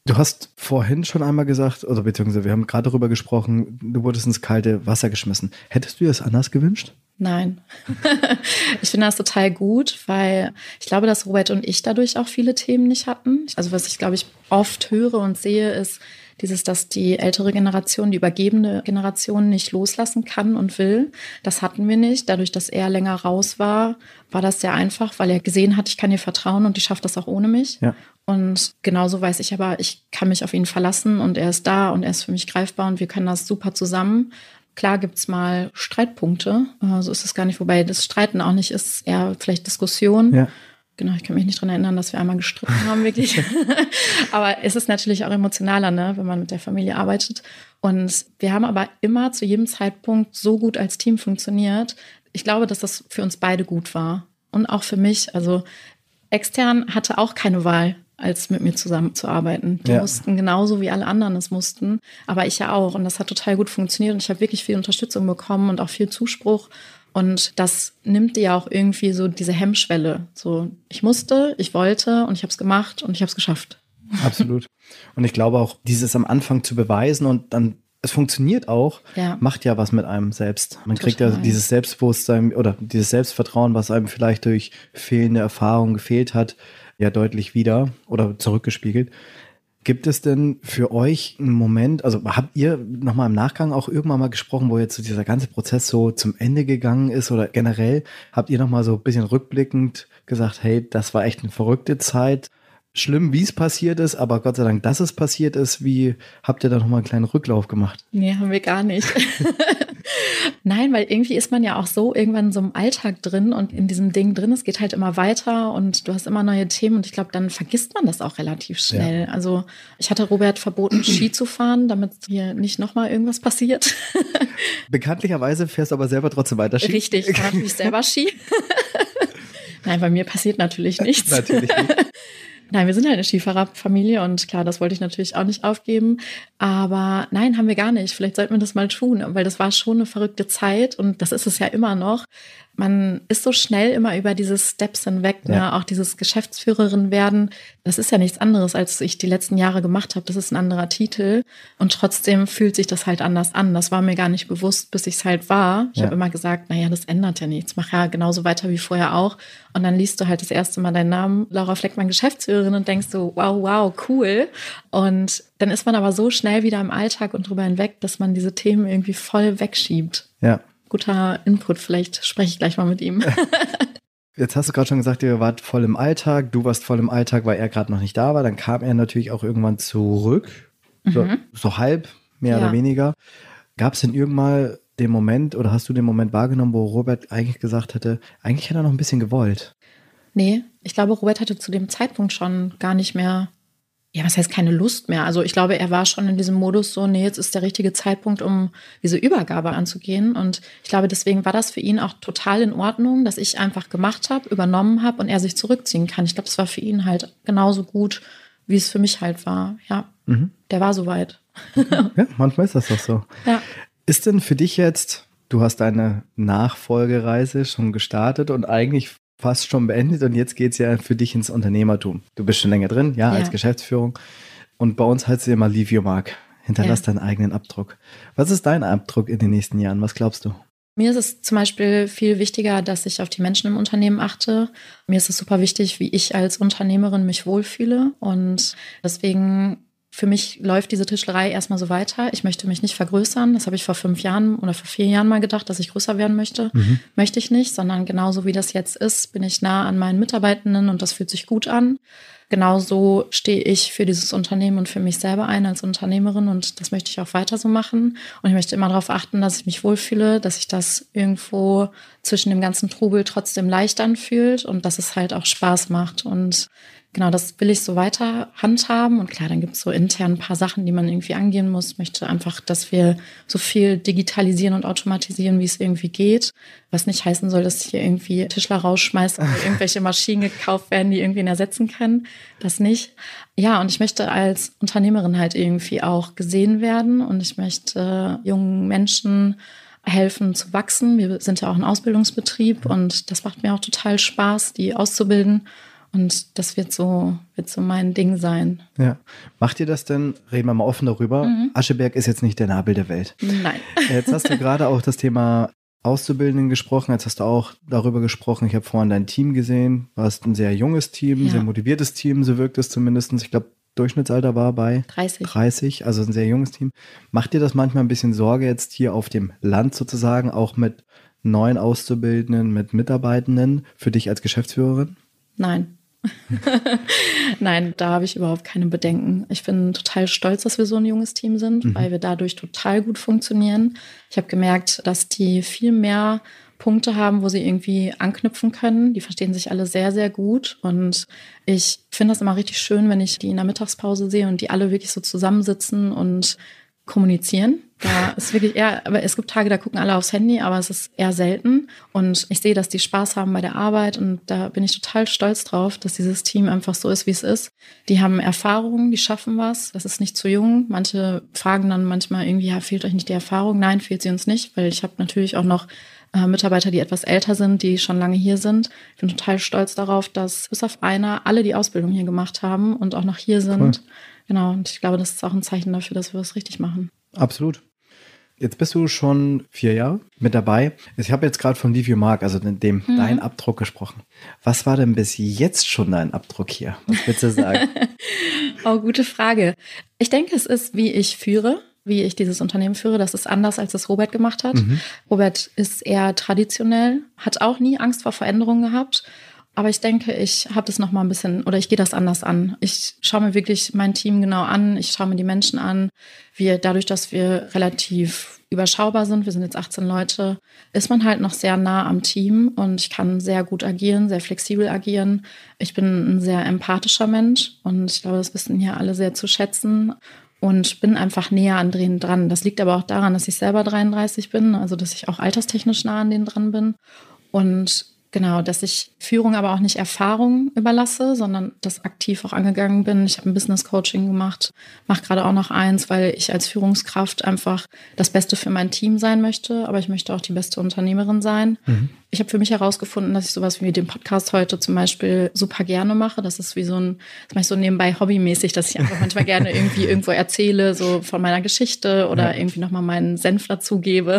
[SPEAKER 1] Du hast vorhin schon einmal gesagt, oder beziehungsweise wir haben gerade darüber gesprochen, du wurdest ins kalte Wasser geschmissen. Hättest du dir das anders gewünscht?
[SPEAKER 2] Nein. Ich finde das total gut, weil ich glaube, dass Robert und ich dadurch auch viele Themen nicht hatten. Also was ich, glaube ich, oft höre und sehe, ist dieses, dass die ältere Generation, die übergebene Generation nicht loslassen kann und will. Das hatten wir nicht. Dadurch, dass er länger raus war, war das sehr einfach, weil er gesehen hat, ich kann ihr vertrauen und die schafft das auch ohne mich. Ja. Und genauso weiß ich aber, ich kann mich auf ihn verlassen und er ist da und er ist für mich greifbar und wir können das super zusammen. Klar gibt's mal Streitpunkte, so ist es gar nicht, wobei das Streiten auch nicht ist, eher vielleicht Diskussion. Ja. Genau, ich kann mich nicht dran erinnern, dass wir einmal gestritten haben, wirklich. Aber es ist natürlich auch emotionaler, ne, wenn man mit der Familie arbeitet. Und wir haben aber immer zu jedem Zeitpunkt so gut als Team funktioniert. Ich glaube, dass das für uns beide gut war. Und auch für mich. Also extern hatte auch keine Wahl, als mit mir zusammenzuarbeiten. Die ja. mussten genauso wie alle anderen es mussten. Aber ich ja auch. Und das hat total gut funktioniert. Und ich habe wirklich viel Unterstützung bekommen und auch viel Zuspruch. Und das nimmt dir ja auch irgendwie so diese Hemmschwelle. So, ich musste, ich wollte und ich habe es gemacht und ich habe es geschafft.
[SPEAKER 1] Absolut. Und ich glaube auch, dieses am Anfang zu beweisen und dann, es funktioniert auch, ja. macht ja was mit einem selbst. Man Total. kriegt ja dieses Selbstbewusstsein oder dieses Selbstvertrauen, was einem vielleicht durch fehlende Erfahrungen gefehlt hat, ja deutlich wieder oder zurückgespiegelt. Gibt es denn für euch einen Moment, also habt ihr nochmal im Nachgang auch irgendwann mal gesprochen, wo jetzt so dieser ganze Prozess so zum Ende gegangen ist oder generell, habt ihr nochmal so ein bisschen rückblickend gesagt, hey, das war echt eine verrückte Zeit, schlimm, wie es passiert ist, aber Gott sei Dank, dass es passiert ist, wie habt ihr da nochmal einen kleinen Rücklauf gemacht?
[SPEAKER 2] Nee, haben wir gar nicht. Nein, weil irgendwie ist man ja auch so irgendwann in so einem Alltag drin und in diesem Ding drin, es geht halt immer weiter und du hast immer neue Themen und ich glaube, dann vergisst man das auch relativ schnell. Ja. Also ich hatte Robert verboten, Ski zu fahren, damit hier nicht nochmal irgendwas passiert.
[SPEAKER 1] Bekanntlicherweise fährst du aber selber trotzdem weiter Ski.
[SPEAKER 2] Richtig, ich fahre natürlich selber Ski. Nein, bei mir passiert natürlich nichts.
[SPEAKER 1] Natürlich nicht.
[SPEAKER 2] Nein, wir sind halt eine Skifahrerfamilie und klar, das wollte ich natürlich auch nicht aufgeben. Aber nein, haben wir gar nicht. Vielleicht sollten wir das mal tun, weil das war schon eine verrückte Zeit und das ist es ja immer noch. Man ist so schnell immer über diese Steps hinweg, ne? Ja. Auch dieses Geschäftsführerin werden. Das ist ja nichts anderes, als ich die letzten Jahre gemacht habe. Das ist ein anderer Titel und trotzdem fühlt sich das halt anders an. Das war mir gar nicht bewusst, bis ich es halt war. Ich ja. habe immer gesagt, naja, das ändert ja nichts. Mach ja genauso weiter wie vorher auch. Und dann liest du halt das erste Mal deinen Namen, Laura Fleckmann, Geschäftsführerin und denkst so, wow, wow, cool. Und dann ist man aber so schnell wieder im Alltag und drüber hinweg, dass man diese Themen irgendwie voll wegschiebt.
[SPEAKER 1] Ja.
[SPEAKER 2] Guter Input, vielleicht spreche ich gleich mal mit ihm.
[SPEAKER 1] Jetzt hast du gerade schon gesagt, ihr wart voll im Alltag, du warst voll im Alltag, weil er gerade noch nicht da war. Dann kam er natürlich auch irgendwann zurück, so, mhm. so halb, mehr ja. oder weniger. Gab es denn irgendwann den Moment oder hast du den Moment wahrgenommen, wo Robert eigentlich gesagt hätte, eigentlich hätte er noch ein bisschen gewollt?
[SPEAKER 2] Nee, ich glaube, Robert hatte zu dem Zeitpunkt schon gar nicht mehr, ja, was heißt keine Lust mehr? Also ich glaube, er war schon in diesem Modus so, nee, jetzt ist der richtige Zeitpunkt, um diese Übergabe anzugehen. Und ich glaube, deswegen war das für ihn auch total in Ordnung, dass ich einfach gemacht habe, übernommen habe und er sich zurückziehen kann. Ich glaube, es war für ihn halt genauso gut, wie es für mich halt war. Ja, mhm. Der war soweit.
[SPEAKER 1] Okay. Ja, manchmal ist das doch so.
[SPEAKER 2] Ja.
[SPEAKER 1] Ist denn für dich jetzt, du hast deine Nachfolgereise schon gestartet und eigentlich fast schon beendet und jetzt geht es ja für dich ins Unternehmertum. Du bist schon länger drin, ja, ja. als Geschäftsführung. Und bei uns heißt es ja immer Leave Your Mark. Hinterlass ja. deinen eigenen Abdruck. Was ist dein Abdruck in den nächsten Jahren? Was glaubst du?
[SPEAKER 2] Mir ist es zum Beispiel viel wichtiger, dass ich auf die Menschen im Unternehmen achte. Mir ist es super wichtig, wie ich als Unternehmerin mich wohlfühle. Und deswegen, für mich läuft diese Tischlerei erstmal so weiter. Ich möchte mich nicht vergrößern. Das habe ich vor fünf Jahren oder vor vier Jahren mal gedacht, dass ich größer werden möchte. Mhm. Möchte ich nicht, sondern genauso wie das jetzt ist, bin ich nah an meinen Mitarbeitenden und das fühlt sich gut an. Genauso stehe ich für dieses Unternehmen und für mich selber ein als Unternehmerin und das möchte ich auch weiter so machen. Und ich möchte immer darauf achten, dass ich mich wohlfühle, dass sich das irgendwo zwischen dem ganzen Trubel trotzdem leicht anfühlt und dass es halt auch Spaß macht. Und genau, das will ich so weiter handhaben. Und klar, dann gibt es so intern ein paar Sachen, die man irgendwie angehen muss. Ich möchte einfach, dass wir so viel digitalisieren und automatisieren, wie es irgendwie geht. Was nicht heißen soll, dass hier irgendwie Tischler rausschmeißen oder irgendwelche Maschinen gekauft werden, die irgendwen ersetzen können. Das nicht. Ja, und ich möchte als Unternehmerin halt irgendwie auch gesehen werden. Und ich möchte äh, jungen Menschen helfen zu wachsen. Wir sind ja auch ein Ausbildungsbetrieb und das macht mir auch total Spaß, die auszubilden. Und das wird so, wird so mein Ding sein.
[SPEAKER 1] Ja. Macht ihr das denn, reden wir mal offen darüber, mhm. Ascheberg ist jetzt nicht der Nabel der Welt.
[SPEAKER 2] Nein.
[SPEAKER 1] Jetzt hast du gerade auch das Thema Auszubildenden gesprochen, jetzt hast du auch darüber gesprochen, ich habe vorhin dein Team gesehen, du hast ein sehr junges Team, ja. sehr motiviertes Team, so wirkt es zumindest. Ich glaube, Durchschnittsalter war bei
[SPEAKER 2] dreißig.
[SPEAKER 1] dreißig, also ein sehr junges Team. Macht dir das manchmal ein bisschen Sorge jetzt hier auf dem Land sozusagen, auch mit neuen Auszubildenden, mit Mitarbeitenden, für dich als Geschäftsführerin?
[SPEAKER 2] Nein. Nein, da habe ich überhaupt keine Bedenken. Ich bin total stolz, dass wir so ein junges Team sind, mhm. weil wir dadurch total gut funktionieren. Ich habe gemerkt, dass die viel mehr Punkte haben, wo sie irgendwie anknüpfen können. Die verstehen sich alle sehr, sehr gut. Und ich finde das immer richtig schön, wenn ich die in der Mittagspause sehe und die alle wirklich so zusammensitzen und kommunizieren. Da ist wirklich eher, aber es gibt Tage, da gucken alle aufs Handy, aber es ist eher selten. Und ich sehe, dass die Spaß haben bei der Arbeit und da bin ich total stolz drauf, dass dieses Team einfach so ist, wie es ist. Die haben Erfahrung, die schaffen was. Das ist nicht zu jung. Manche fragen dann manchmal irgendwie, ja, fehlt euch nicht die Erfahrung? Nein, fehlt sie uns nicht, weil ich habe natürlich auch noch äh, Mitarbeiter, die etwas älter sind, die schon lange hier sind. Ich bin total stolz darauf, dass bis auf einer alle die Ausbildung hier gemacht haben und auch noch hier sind. Cool. Genau, und ich glaube, das ist auch ein Zeichen dafür, dass wir was richtig machen.
[SPEAKER 1] Absolut. Jetzt bist du schon vier Jahre mit dabei. Ich habe jetzt gerade von Vivio Mark, also dem mhm. dein Abdruck gesprochen. Was war denn bis jetzt schon dein Abdruck hier? Was willst du sagen?
[SPEAKER 2] Oh, gute Frage. Ich denke, es ist, wie ich führe, wie ich dieses Unternehmen führe. Das ist anders, als es Robert gemacht hat. Mhm. Robert ist eher traditionell, hat auch nie Angst vor Veränderungen gehabt. Aber ich denke, ich habe das nochmal ein bisschen, oder ich gehe das anders an. Ich schaue mir wirklich mein Team genau an. Ich schaue mir die Menschen an. Wir, dadurch, dass wir relativ überschaubar sind, wir sind jetzt achtzehn Leute, ist man halt noch sehr nah am Team und ich kann sehr gut agieren, sehr flexibel agieren. Ich bin ein sehr empathischer Mensch und ich glaube, das wissen hier alle sehr zu schätzen. Und bin einfach näher an denen dran. Das liegt aber auch daran, dass ich selber dreiunddreißig bin, also dass ich auch alterstechnisch nah an denen dran bin. Und genau, dass ich Führung aber auch nicht Erfahrung überlasse, sondern das aktiv auch angegangen bin. Ich habe ein Business-Coaching gemacht, mache gerade auch noch eins, weil ich als Führungskraft einfach das Beste für mein Team sein möchte, aber ich möchte auch die beste Unternehmerin sein. Mhm. Ich habe für mich herausgefunden, dass ich sowas wie den Podcast heute zum Beispiel super gerne mache. Das ist wie so ein, das mache ich so nebenbei hobbymäßig, dass ich einfach manchmal gerne irgendwie irgendwo erzähle, so von meiner Geschichte oder ja. irgendwie nochmal meinen Senf dazugebe.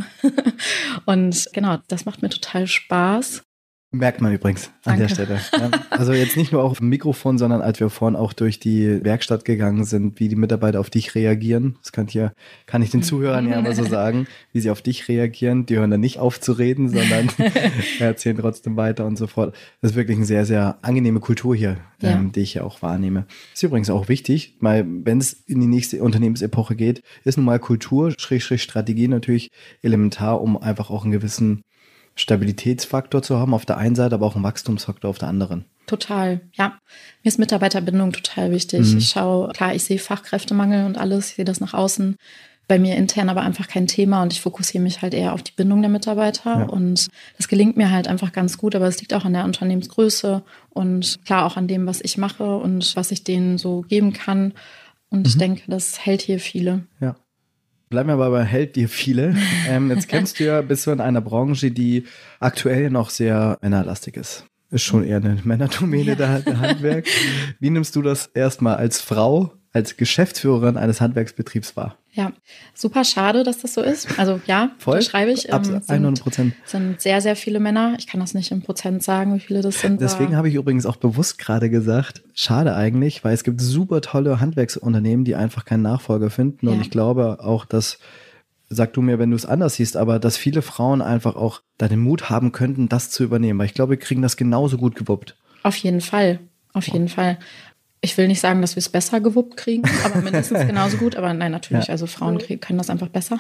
[SPEAKER 2] Und genau, das macht mir total Spaß.
[SPEAKER 1] Merkt man übrigens an Danke. Der Stelle. Ja, also jetzt nicht nur auf dem Mikrofon, sondern als wir vorhin auch durch die Werkstatt gegangen sind, wie die Mitarbeiter auf dich reagieren. Das kann ich, ja, kann ich den Zuhörern ja mal so sagen, wie sie auf dich reagieren. Die hören dann nicht auf zu reden, sondern erzählen trotzdem weiter und so fort. Das ist wirklich eine sehr, sehr angenehme Kultur hier, ja. ähm, die ich ja auch wahrnehme. Ist übrigens auch wichtig, weil wenn es in die nächste Unternehmensepoche geht, ist nun mal Kultur, Schrägstrich Strategie natürlich elementar, um einfach auch einen gewissen Stabilitätsfaktor zu haben auf der einen Seite, aber auch einen Wachstumsfaktor auf der anderen.
[SPEAKER 2] Total, ja. Mir ist Mitarbeiterbindung total wichtig. Mhm. Ich schaue, klar, ich sehe Fachkräftemangel und alles, ich sehe das nach außen. Bei mir intern aber einfach kein Thema und ich fokussiere mich halt eher auf die Bindung der Mitarbeiter. Ja. Und das gelingt mir halt einfach ganz gut, aber es liegt auch an der Unternehmensgröße und klar auch an dem, was ich mache und was ich denen so geben kann. Und mhm. ich denke, das hält hier viele.
[SPEAKER 1] Ja. Bleiben wir aber bei hält dir viele. Ähm, jetzt kennst du ja, bist du in einer Branche, die aktuell noch sehr männerlastig ist. Ist schon eher eine Männerdomäne, ja. der, der Handwerk. Wie nimmst du das erstmal als Frau, als Geschäftsführerin eines Handwerksbetriebs wahr?
[SPEAKER 2] Ja, super schade, dass das so ist. Also ja,
[SPEAKER 1] voll
[SPEAKER 2] schreibe ich.
[SPEAKER 1] Ähm, hundert Prozent.
[SPEAKER 2] Sind, sind sehr, sehr viele Männer. Ich kann das nicht im Prozent sagen, wie viele das sind.
[SPEAKER 1] Deswegen habe ich übrigens auch bewusst gerade gesagt, schade eigentlich, weil es gibt super tolle Handwerksunternehmen, die einfach keinen Nachfolger finden. Ja. Und ich glaube auch, dass, sag du mir, wenn du es anders siehst, aber dass viele Frauen einfach auch da den Mut haben könnten, das zu übernehmen. Weil ich glaube, wir kriegen das genauso gut gewuppt.
[SPEAKER 2] Auf jeden Fall, auf jeden Fall. Ich will nicht sagen, dass wir es besser gewuppt kriegen, aber mindestens genauso gut. Aber nein, natürlich, ja. also Frauen können das einfach besser.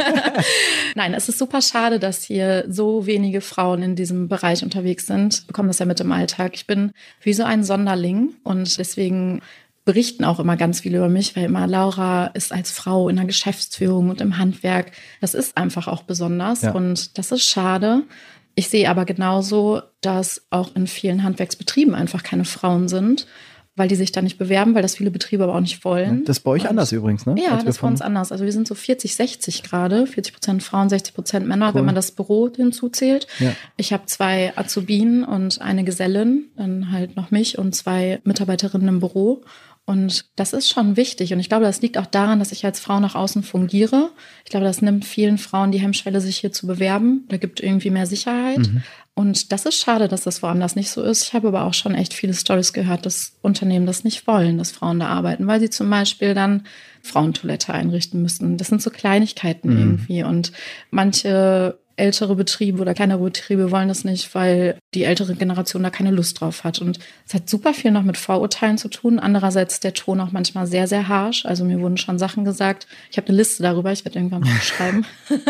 [SPEAKER 2] Nein, es ist super schade, dass hier so wenige Frauen in diesem Bereich unterwegs sind. Ich bekomme das ja mit im Alltag. Ich bin wie so ein Sonderling und deswegen berichten auch immer ganz viele über mich, weil immer Laura ist als Frau in der Geschäftsführung und im Handwerk. Das ist einfach auch besonders ja. und das ist schade. Ich sehe aber genauso, dass auch in vielen Handwerksbetrieben einfach keine Frauen sind. weil die sich da nicht bewerben, weil das viele Betriebe aber auch nicht wollen.
[SPEAKER 1] Das ist bei euch
[SPEAKER 2] Und
[SPEAKER 1] anders übrigens, ne?
[SPEAKER 2] Ja,
[SPEAKER 1] Als
[SPEAKER 2] das ist bei uns anders. Also wir sind so vierzig sechzig gerade, vierzig Prozent Frauen, sechzig Prozent Männer,
[SPEAKER 1] Cool.
[SPEAKER 2] wenn man das Büro hinzuzählt.
[SPEAKER 1] Ja.
[SPEAKER 2] Ich habe zwei Azubinen und eine Gesellin, dann halt noch mich und zwei Mitarbeiterinnen im Büro. Und das ist schon wichtig. Und ich glaube, das liegt auch daran, dass ich als Frau nach außen fungiere. Ich glaube, das nimmt vielen Frauen die Hemmschwelle, sich hier zu bewerben. Da gibt irgendwie mehr Sicherheit. Mhm. Und das ist schade, dass das woanders nicht so ist. Ich habe aber auch schon echt viele Storys gehört, dass Unternehmen das nicht wollen, dass Frauen da arbeiten, weil sie zum Beispiel dann Frauentoilette einrichten müssen. Das sind so Kleinigkeiten mhm. irgendwie. Und manche ältere Betriebe oder kleinere Betriebe wollen das nicht, weil die ältere Generation da keine Lust drauf hat. Und es hat super viel noch mit Vorurteilen zu tun. Andererseits ist der Ton auch manchmal sehr, sehr harsch. Also mir wurden schon Sachen gesagt. Ich habe eine Liste darüber, ich werde irgendwann mal schreiben.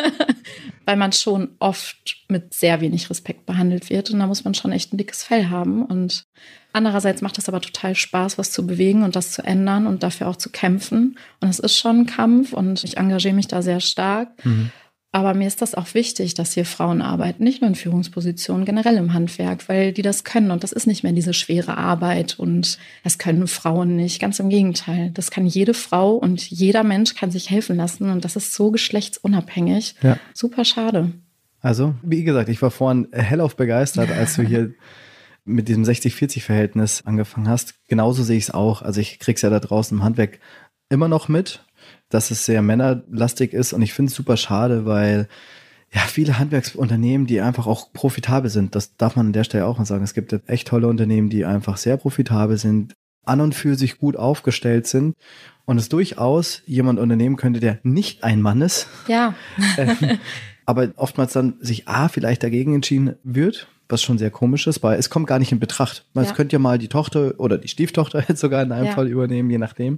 [SPEAKER 2] Weil man schon oft mit sehr wenig Respekt behandelt wird. Und da muss man schon echt ein dickes Fell haben. Und andererseits macht es aber total Spaß, was zu bewegen und das zu ändern und dafür auch zu kämpfen. Und es ist schon ein Kampf und ich engagiere mich da sehr stark. Mhm. Aber mir ist das auch wichtig, dass hier Frauen arbeiten, nicht nur in Führungspositionen, generell im Handwerk, weil die das können. Und das ist nicht mehr diese schwere Arbeit und das können Frauen nicht. Ganz im Gegenteil. Das kann jede Frau und jeder Mensch kann sich helfen lassen. Und das ist so geschlechtsunabhängig. Ja. Super schade.
[SPEAKER 1] Also, wie gesagt, ich war vorhin hellauf begeistert, als du hier mit diesem sechzig vierzig Verhältnis angefangen hast. Genauso sehe ich es auch. Also ich krieg's ja da draußen im Handwerk immer noch mit, dass es sehr männerlastig ist und ich finde es super schade, weil ja viele Handwerksunternehmen, die einfach auch profitabel sind, das darf man an der Stelle auch mal sagen, es gibt echt tolle Unternehmen, die einfach sehr profitabel sind, an und für sich gut aufgestellt sind und es durchaus jemand unternehmen könnte, der nicht ein Mann ist,
[SPEAKER 2] ja,
[SPEAKER 1] ähm, aber oftmals dann sich A, vielleicht dagegen entschieden wird, was schon sehr komisch ist, weil es kommt gar nicht in Betracht. Es ja. könnte ja mal die Tochter oder die Stieftochter jetzt sogar in einem ja. Fall übernehmen, je nachdem.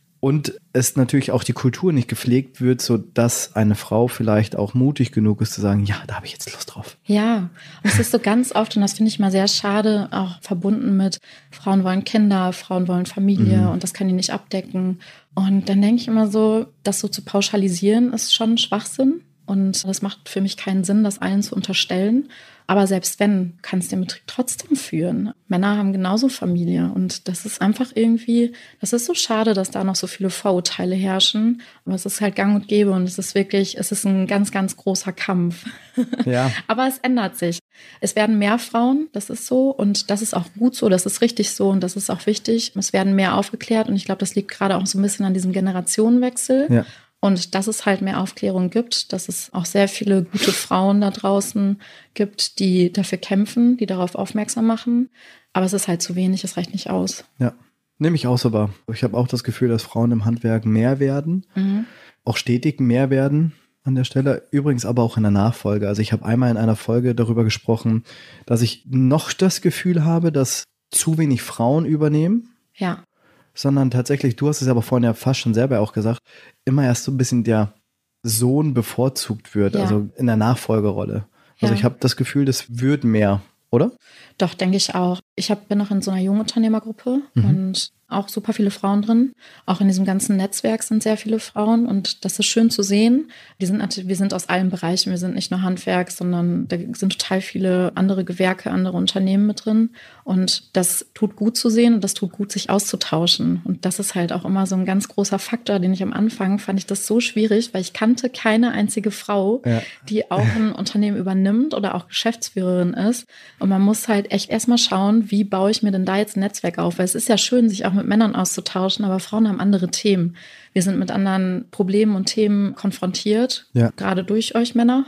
[SPEAKER 1] Und es natürlich auch die Kultur nicht gepflegt wird, so dass eine Frau vielleicht auch mutig genug ist zu sagen, ja, da habe ich jetzt Lust drauf.
[SPEAKER 2] Ja, und es ist so ganz oft, und das finde ich mal sehr schade, auch verbunden mit Frauen wollen Kinder, Frauen wollen Familie mhm. und das kann die nicht abdecken. Und dann denke ich immer so, das so zu pauschalisieren, ist schon Schwachsinn. Und das macht für mich keinen Sinn, das allen zu unterstellen. Aber selbst wenn, kann es den Betrieb trotzdem führen. Männer haben genauso Familie. Und das ist einfach irgendwie, das ist so schade, dass da noch so viele Vorurteile herrschen. Aber es ist halt gang und gäbe und es ist wirklich, es ist ein ganz, ganz großer Kampf. Ja. Aber es ändert sich. Es werden mehr Frauen, das ist so. Und das ist auch gut so, das ist richtig so und das ist auch wichtig. Es werden mehr aufgeklärt und ich glaube, das liegt gerade auch so ein bisschen an diesem Generationenwechsel. Ja. Und dass es halt mehr Aufklärung gibt, dass es auch sehr viele gute Frauen da draußen gibt, die dafür kämpfen, die darauf aufmerksam machen. Aber es ist halt zu wenig, es reicht nicht aus.
[SPEAKER 1] Ja, nehme ich auch so wahr. Ich habe auch das Gefühl, dass Frauen im Handwerk mehr werden, mhm. auch stetig mehr werden an der Stelle. Übrigens aber auch in der Nachfolge. Also ich habe einmal in einer Folge darüber gesprochen, dass ich noch das Gefühl habe, dass zu wenig Frauen übernehmen.
[SPEAKER 2] Ja.
[SPEAKER 1] Sondern tatsächlich, du hast es aber vorhin ja fast schon selber auch gesagt, immer erst so ein bisschen der Sohn bevorzugt wird, ja. also in der Nachfolgerolle. Also ja. ich habe das Gefühl, das wird mehr, oder?
[SPEAKER 2] Doch, denke ich auch. Ich hab, bin noch in so einer Jungunternehmergruppe mhm. und auch super viele Frauen drin. Auch in diesem ganzen Netzwerk sind sehr viele Frauen und das ist schön zu sehen. Die sind, wir sind aus allen Bereichen, wir sind nicht nur Handwerk, sondern da sind total viele andere Gewerke, andere Unternehmen mit drin und das tut gut zu sehen und das tut gut, sich auszutauschen und das ist halt auch immer so ein ganz großer Faktor, den ich am Anfang fand ich das so schwierig, weil ich kannte keine einzige Frau, ja. die auch ein Unternehmen übernimmt oder auch Geschäftsführerin ist und man muss halt echt erstmal schauen, wie baue ich mir denn da jetzt ein Netzwerk auf, weil es ist ja schön, sich auch mit Männern auszutauschen, aber Frauen haben andere Themen. Wir sind mit anderen Problemen und Themen konfrontiert, ja. gerade durch euch Männer.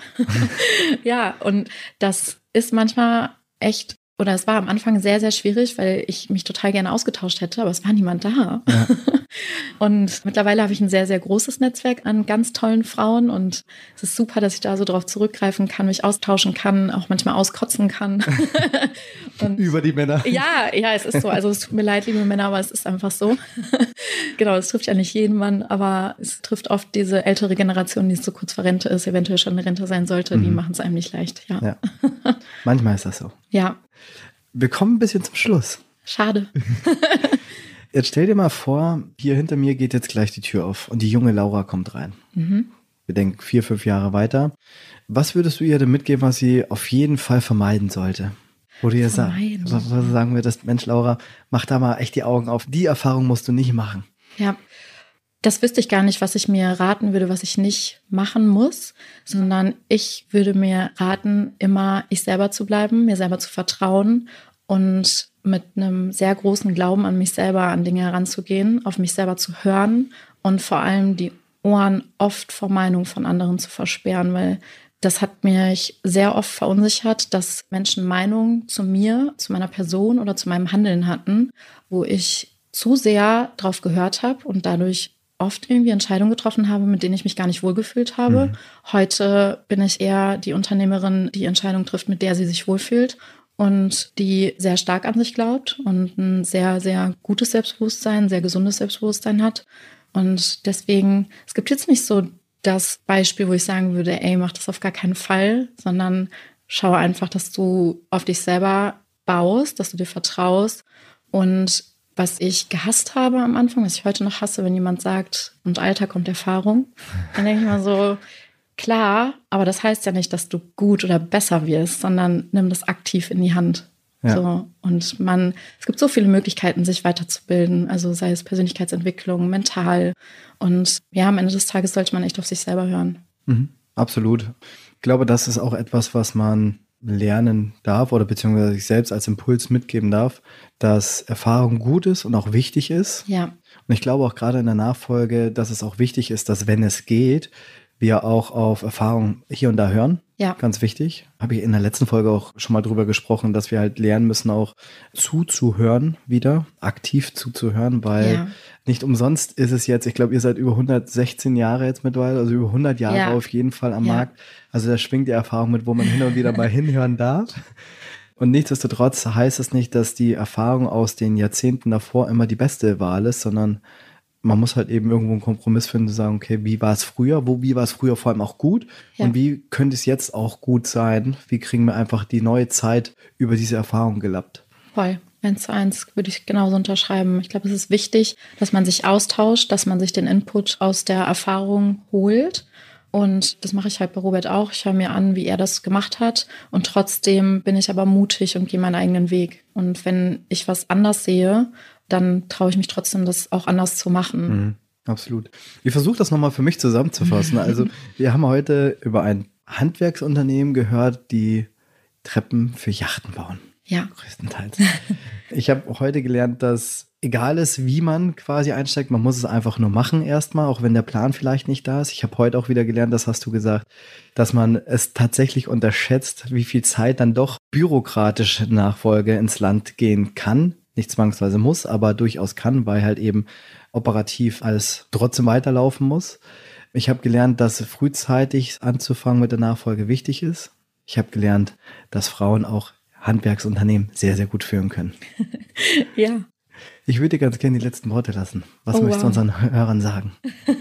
[SPEAKER 2] Ja, und das ist manchmal echt, oder es war am Anfang sehr, sehr schwierig, weil ich mich total gerne ausgetauscht hätte, aber es war niemand da. Ja. Und mittlerweile habe ich ein sehr, sehr großes Netzwerk an ganz tollen Frauen und es ist super, dass ich da so drauf zurückgreifen kann, mich austauschen kann, auch manchmal auskotzen kann.
[SPEAKER 1] Und über die Männer.
[SPEAKER 2] Ja, ja, es ist so. Also es tut mir leid, liebe Männer, aber es ist einfach so. Genau, es trifft ja nicht jeden Mann, aber es trifft oft diese ältere Generation, die so kurz vor Rente ist, eventuell schon eine Rente sein sollte, mhm. die machen es einem nicht leicht. Ja.
[SPEAKER 1] Ja. Manchmal ist das so.
[SPEAKER 2] Ja.
[SPEAKER 1] Wir kommen ein bisschen zum Schluss.
[SPEAKER 2] Schade.
[SPEAKER 1] Jetzt stell dir mal vor, hier hinter mir geht jetzt gleich die Tür auf und die junge Laura kommt rein. Mhm. Wir denken vier, fünf Jahre weiter. Was würdest du ihr denn mitgeben, was sie auf jeden Fall vermeiden sollte? Wo du dir sagst, wo sagen wir das, Mensch, Laura, mach da mal echt die Augen auf. Die Erfahrung musst du nicht machen.
[SPEAKER 2] Ja, das wüsste ich gar nicht, was ich mir raten würde, was ich nicht machen muss, sondern ich würde mir raten, immer ich selber zu bleiben, mir selber zu vertrauen und mit einem sehr großen Glauben an mich selber an Dinge heranzugehen, auf mich selber zu hören und vor allem die Ohren oft vor Meinung von anderen zu versperren, weil das hat mich sehr oft verunsichert, dass Menschen Meinungen zu mir, zu meiner Person oder zu meinem Handeln hatten, wo ich zu sehr drauf gehört habe und dadurch oft irgendwie Entscheidungen getroffen habe, mit denen ich mich gar nicht wohlgefühlt habe. Mhm. Heute bin ich eher die Unternehmerin, die Entscheidung trifft, mit der sie sich wohlfühlt und die sehr stark an sich glaubt und ein sehr, sehr gutes Selbstbewusstsein, sehr gesundes Selbstbewusstsein hat. Und deswegen, es gibt jetzt nicht so das Beispiel, wo ich sagen würde, ey, mach das auf gar keinen Fall, sondern schau einfach, dass du auf dich selber baust, dass du dir vertraust. Und was ich gehasst habe am Anfang, was ich heute noch hasse, wenn jemand sagt, und Alter kommt Erfahrung, dann denke ich mal so, klar, aber das heißt ja nicht, dass du gut oder besser wirst, sondern nimm das aktiv in die Hand. Ja. So, und man, es gibt so viele Möglichkeiten, sich weiterzubilden, also sei es Persönlichkeitsentwicklung, mental. Und ja, am Ende des Tages sollte man echt auf sich selber hören.
[SPEAKER 1] Mhm, absolut. Ich glaube, das ist auch etwas, was man lernen darf oder beziehungsweise sich selbst als Impuls mitgeben darf, dass Erfahrung gut ist und auch wichtig ist.
[SPEAKER 2] Ja.
[SPEAKER 1] Und ich glaube auch gerade in der Nachfolge, dass es auch wichtig ist, dass, wenn es geht, wir auch auf Erfahrung hier und da hören.
[SPEAKER 2] Ja.
[SPEAKER 1] Ganz wichtig. Habe ich in der letzten Folge auch schon mal drüber gesprochen, dass wir halt lernen müssen, auch zuzuhören wieder, aktiv zuzuhören, weil ja. nicht umsonst ist es jetzt, ich glaube, ihr seid über hundertsechzehn Jahre jetzt mittlerweile, also über hundert Jahre ja. auf jeden Fall am ja. Markt. Also da schwingt die Erfahrung mit, wo man hin und wieder mal hinhören darf. Und nichtsdestotrotz heißt es nicht, dass die Erfahrung aus den Jahrzehnten davor immer die beste Wahl ist, sondern man muss halt eben irgendwo einen Kompromiss finden, zu sagen, okay, wie war es früher, wo, wie war es früher vor allem auch gut ja. und wie könnte es jetzt auch gut sein, wie kriegen wir einfach die neue Zeit über diese Erfahrung gelappt.
[SPEAKER 2] Voll, eins zu eins würde ich genauso unterschreiben. Ich glaube, es ist wichtig, dass man sich austauscht, dass man sich den Input aus der Erfahrung holt. Und das mache ich halt bei Robert auch. Ich höre mir an, wie er das gemacht hat. Und trotzdem bin ich aber mutig und gehe meinen eigenen Weg. Und wenn ich was anders sehe, dann traue ich mich trotzdem, das auch anders zu machen.
[SPEAKER 1] Mhm, absolut. Ich versuche das nochmal für mich zusammenzufassen. Also wir haben heute über ein Handwerksunternehmen gehört, die Treppen für Yachten bauen.
[SPEAKER 2] Ja.
[SPEAKER 1] Größtenteils. Ich habe heute gelernt, dass egal ist, wie man quasi einsteigt, man muss es einfach nur machen erstmal, auch wenn der Plan vielleicht nicht da ist. Ich habe heute auch wieder gelernt, das hast du gesagt, dass man es tatsächlich unterschätzt, wie viel Zeit dann doch bürokratische Nachfolge ins Land gehen kann. Nicht zwangsweise muss, aber durchaus kann, weil halt eben operativ alles trotzdem weiterlaufen muss. Ich habe gelernt, dass frühzeitig anzufangen mit der Nachfolge wichtig ist. Ich habe gelernt, dass Frauen auch Handwerksunternehmen sehr, sehr gut führen können.
[SPEAKER 2] Ja.
[SPEAKER 1] Ich würde dir ganz gerne die letzten Worte lassen. Was oh, möchtest du wow. unseren Hörern sagen?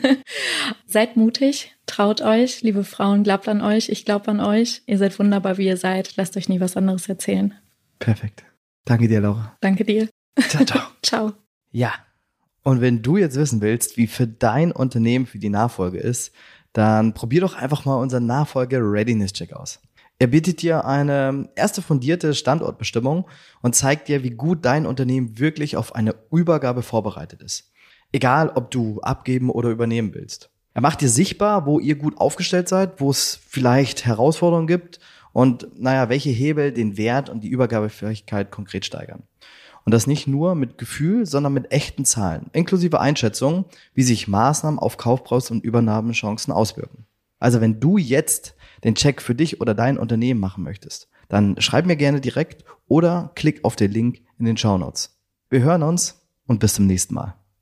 [SPEAKER 2] Seid mutig, traut euch, liebe Frauen, glaubt an euch, ich glaube an euch. Ihr seid wunderbar, wie ihr seid. Lasst euch nie was anderes erzählen.
[SPEAKER 1] Perfekt. Danke dir, Laura.
[SPEAKER 2] Danke dir.
[SPEAKER 1] Ciao, ciao.
[SPEAKER 2] Ciao.
[SPEAKER 1] Ja, und wenn du jetzt wissen willst, wie für dein Unternehmen für die Nachfolge ist, dann probier doch einfach mal unseren Nachfolge-Readiness-Check aus. Er bietet dir eine erste fundierte Standortbestimmung und zeigt dir, wie gut dein Unternehmen wirklich auf eine Übergabe vorbereitet ist. Egal, ob du abgeben oder übernehmen willst. Er macht dir sichtbar, wo ihr gut aufgestellt seid, wo es vielleicht Herausforderungen gibt und, naja, welche Hebel den Wert und die Übergabefähigkeit konkret steigern. Und das nicht nur mit Gefühl, sondern mit echten Zahlen, inklusive Einschätzungen, wie sich Maßnahmen auf Kaufpreis und Übernahmechancen auswirken. Also wenn du jetzt den Check für dich oder dein Unternehmen machen möchtest, dann schreib mir gerne direkt oder klick auf den Link in den Shownotes. Wir hören uns und bis zum nächsten Mal.